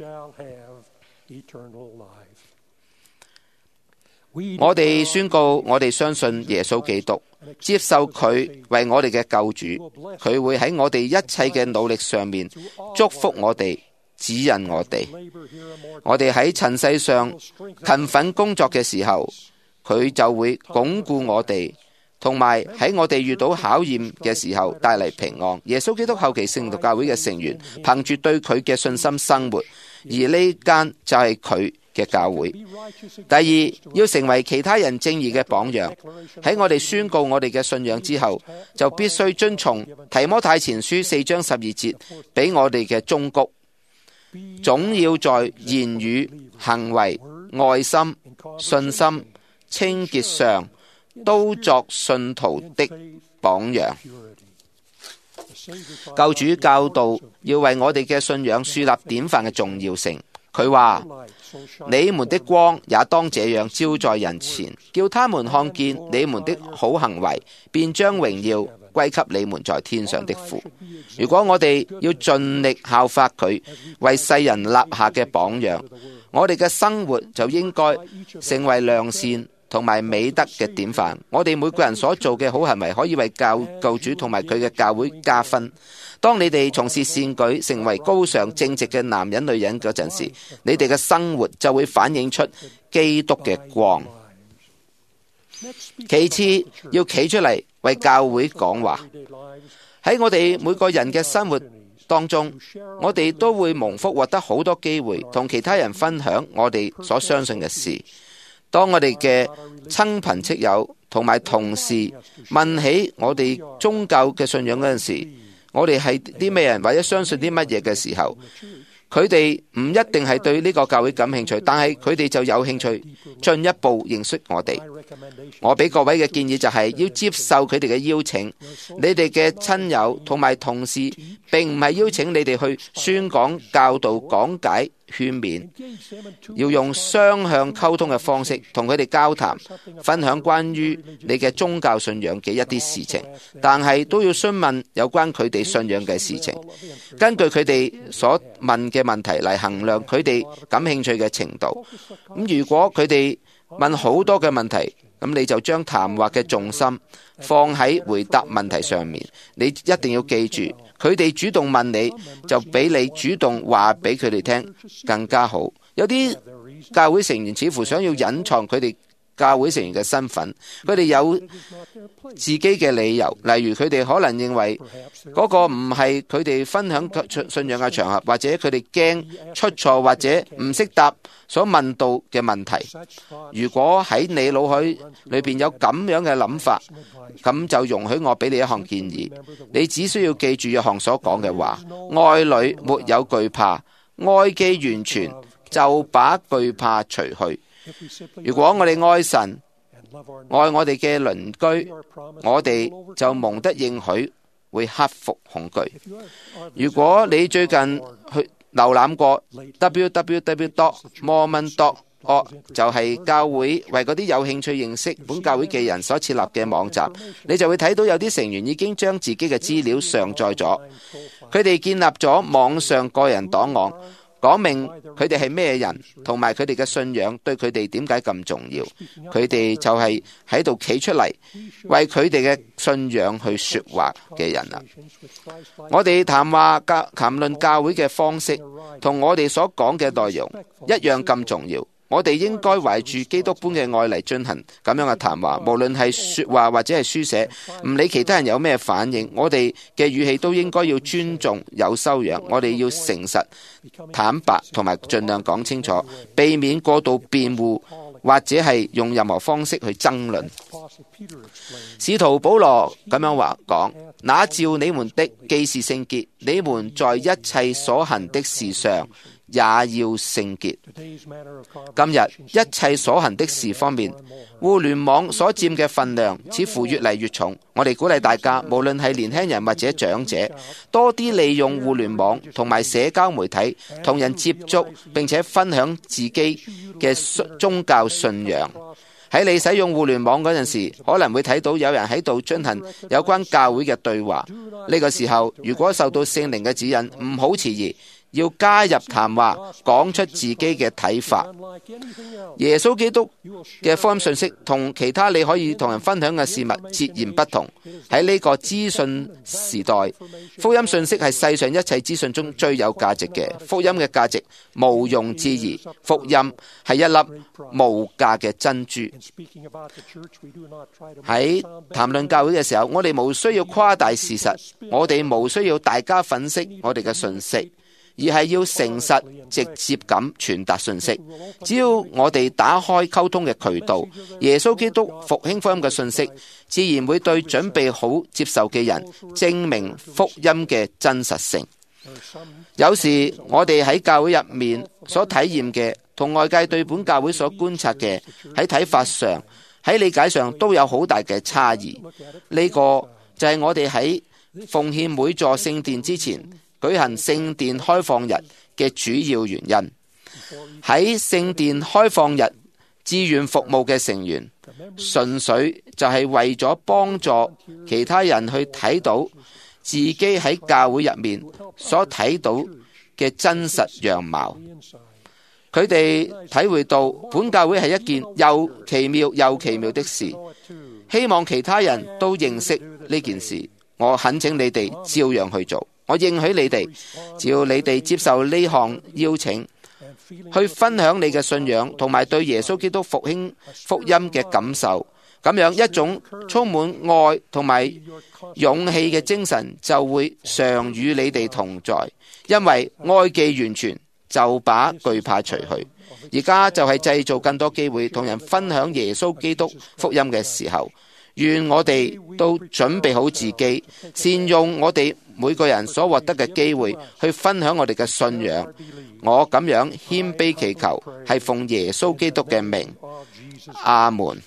我哋宣告，我哋相信耶穌基督，接受佢為我哋嘅救主，佢會喺我哋一切嘅努力上面祝福我哋，指引我哋。我哋喺塵世上勤奮工作嘅時候，佢就會鞏固我哋，同埋喺我哋遇到考驗嘅時候帶嚟平安。耶穌基督後期聖徒教會嘅成員憑住對佢嘅信心生活，而呢間就係佢嘅教會。第二，要成為其他人正義嘅榜樣。喺我哋宣告我哋嘅信仰之後，就必須遵從提摩太前書4章12節俾我哋嘅忠告，總要在言語、行為、愛心、信心、清潔上都作信徒的榜樣。救主教導要為我哋嘅信仰樹立典範嘅重要性。佢話：你們的光也當這樣照在人前，叫他們看見你們的好行為，便將榮耀歸給你們在天上的父。如果我哋要盡力效法佢為世人立下嘅榜樣，我哋嘅生活就應該成為良善同埋美德嘅典範。我哋每個人所做嘅好行為可以為救主同埋佢嘅教會加分。當你哋從事善舉，成為高尚正直嘅男人女人嗰陣時，你哋嘅生活就會反映出基督嘅光。其次，要企出嚟為教會講話。喺我哋每個人嘅生活當中，我哋都會蒙福獲得好多機會同其他人分享我哋所相信嘅事。當我哋嘅親朋戚友同埋同事問起我哋宗教嘅信仰嗰陣時，我哋係啲咩人或者相信啲乜嘢嘅時候，佢哋唔一定係對呢個教會感興趣，但係佢哋就有興趣進一步認識我哋。我俾各位嘅建議就係要接受佢哋嘅邀請。你哋嘅親友同埋同事並唔係邀請你哋去宣講、教導、講解、勸勉，要用雙向溝通嘅方式同佢哋交談，分享關於你嘅宗教信仰嘅一啲事情，但係都要詢問有關佢哋信仰嘅事情，根據佢哋所問嘅問題嚟衡量佢哋感興趣嘅程度。咁如果佢哋問好多嘅問題，咁你就將談話嘅重心放喺回答問題上面。你一定要記住，佢哋主動問你，就比你主動話俾佢哋聽更加好。有啲教會成員似乎想要隱藏佢哋教會成員嘅身份，佢哋有自己嘅理由，例如佢哋可能認為嗰個唔係佢哋分享信仰嘅場合，或者佢哋驚出錯或者唔識答所問到嘅問題。如果喺你腦海裏邊有咁樣嘅諗法，咁就容許我俾你一項建議，你只需要記住約翰所講嘅話：愛裏沒有懼怕，愛既完全，就把懼怕除去。如果我哋愛神，愛我哋嘅鄰居，我哋就蒙得應許會克服恐懼。如果你最近去瀏覽過 www.mormon.org， 就係教會為嗰啲有興趣認識本教會嘅人所設立嘅網站，你就會睇到有啲成員已經將自己嘅資料上載咗，佢哋建立咗網上個人檔案，講明佢哋係咩人，同埋佢哋嘅信仰對佢哋點解咁重要。佢哋就係喺度企出嚟為佢哋嘅信仰去說話嘅人啦。我哋談論教會嘅方式，同我哋所講嘅內容一樣咁重要。我哋應該懷住基督般嘅愛嚟進行咁樣嘅談話，無論係說話或者係書寫，唔理其他人有咩反應，我哋嘅語氣都應該要尊重、有修養。我哋要誠實、坦白，同埋盡量講清楚，避免過度辯護或者係用任何方式去爭論。使徒保羅咁樣講：那召你們的既是聖潔，你們在一切所行的事上也要聖潔。今日一切所行的事方面，互聯網所佔嘅分量似乎越嚟越重。我哋鼓勵大家，無論係年輕人或者長者，多啲利用互聯網同埋社交媒體同人接觸，並且分享自己嘅宗教信仰。喺你使用互聯網嗰陣時，可能會睇到有人喺度進行有關教會嘅對話。呢個時候，如果受到聖靈嘅指引，唔好遲疑，要加入談話，講出自己嘅睇法。耶穌基督嘅福音信息同其他你可以同人分享嘅事物截然不同。喺呢個資訊時代，福音信息係世上一切資訊中最有價值嘅。福音嘅價值毋庸置疑，福音係一粒無價嘅珍珠。喺談論教會嘅時候，我哋無需要誇大事實，我哋無需要大加粉飾我哋嘅信息，而係要誠實直接咁傳達信息。只要我哋打開溝通嘅渠道，耶穌基督復興福音嘅信息自然會對準備好接受嘅人證明福音嘅真實性。有時我哋喺教會入面所體驗嘅，同外界對本教會所觀察嘅，喺睇法上、喺理解上都有好大嘅差異。呢個就係我哋喺奉獻每座聖殿之前舉行聖殿開放日嘅主要原因。喺聖殿開放日志願服務嘅成員，純粹就係為咗幫助其他人去睇到自己喺教會入面所睇到嘅真實樣貌。佢哋體會到本教會係一件又奇妙又奇妙的事，希望其他人都認識呢件事。我懇請你哋照樣去做。我應許你哋，只要你哋接受呢項邀請，去分享你嘅信仰同埋對耶穌基督復興福音嘅感受，咁樣一種充滿愛同埋勇氣嘅精神就會常與你哋同在。因為愛既完全，就把懼怕除去。而家就係製造更多機會同人分享耶穌基督福音嘅時候，願我哋都準備好自己，善用我哋每個人所獲得嘅機會去分享我哋嘅信仰。我咁樣謙卑祈求，係奉耶穌基督嘅名，阿門。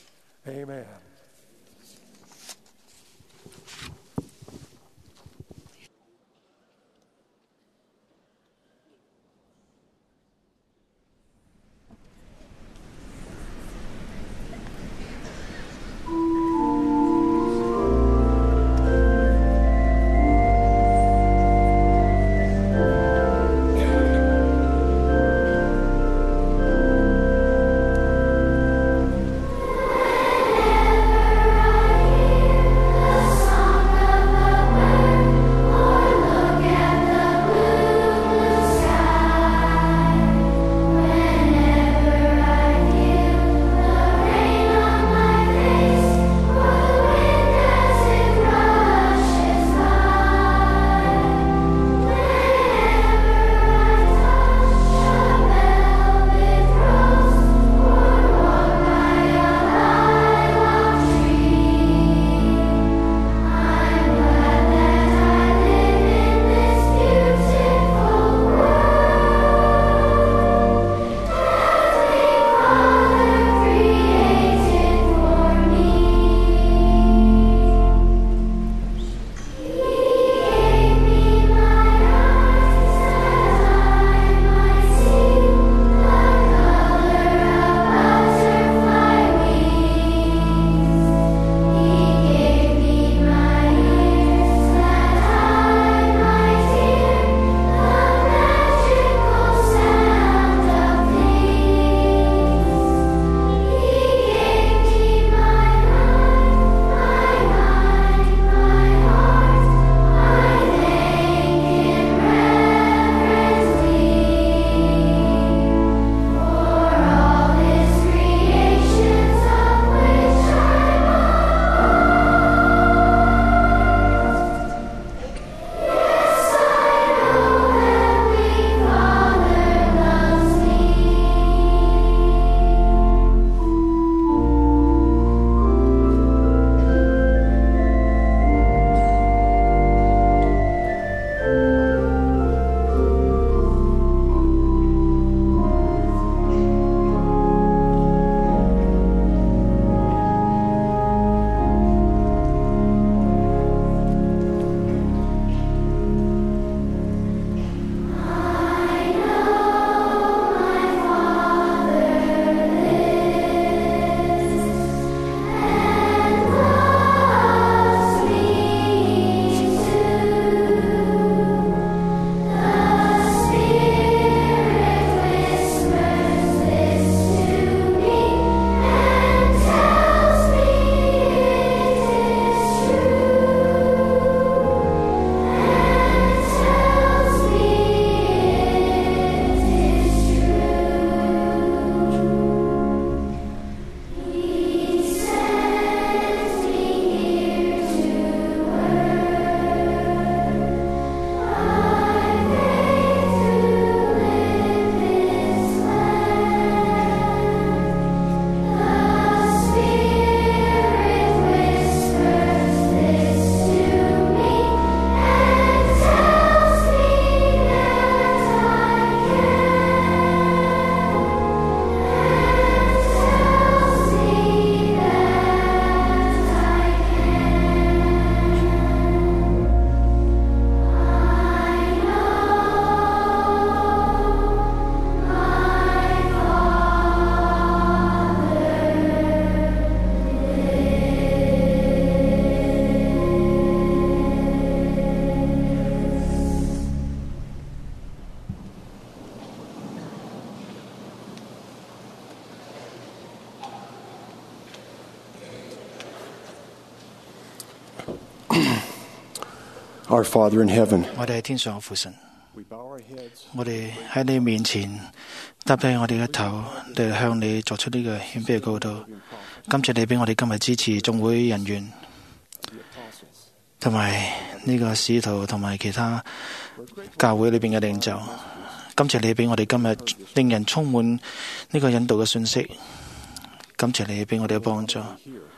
Our Father in heaven, 我哋喺天上嘅父神，我哋喺你面前耷低我哋嘅頭，嚟向你作出呢個謙卑嘅告道。感謝你俾我哋今日支持眾會人員，同埋呢個使徒，同埋其他教會裏邊嘅領袖。感謝你俾我哋今日令人充滿呢個引導嘅信息。感謝你俾我哋嘅幫助。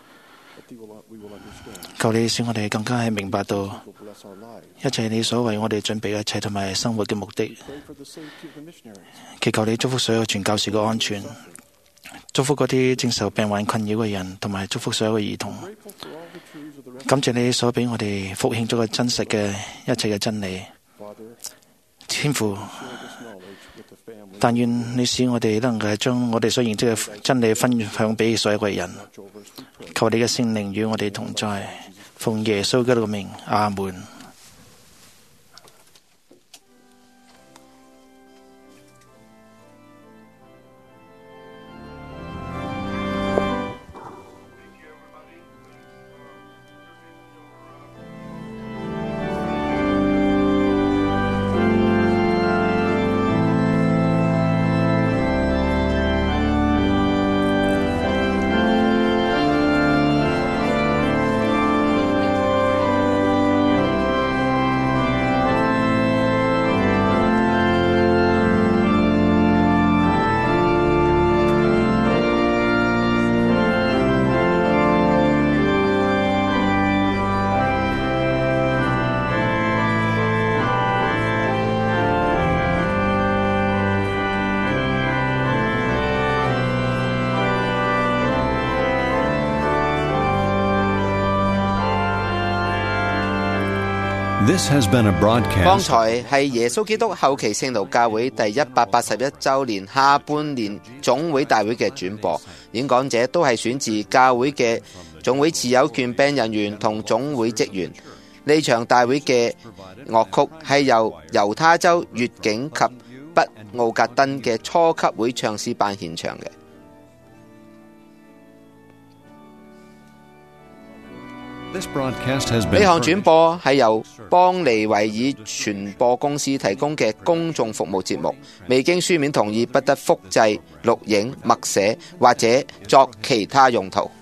求你使我哋更加係明白到一切你所為我哋準備嘅一切同埋生活嘅目的。祈求你祝福所有傳教士嘅安全，祝福嗰啲正受病患困擾嘅人，同埋祝福所有嘅兒童。感謝你所俾我哋復興咗嘅真實嘅一切嘅真理。天父，但願你使我哋能夠將我哋所認知嘅真理分享俾所有嘅人。求你嘅聖靈與我哋同在，奉耶穌基督嘅名，阿門。 This has been a 剛 broadcast. 才係耶穌基督後期聖徒教會第181週年下半年總會大會嘅轉播，演講者都係選自教會嘅總會持有權柄人員同總會職員。呢場大會嘅樂曲係由猶他州越境及北奧格登嘅初級會唱詩班獻唱嘅。 This broadcast has 呢 been 項轉播係由邦尼維爾傳播公司提供嘅公眾服務節目，未經書面同意不得複製、錄影、默寫或者作其他用途。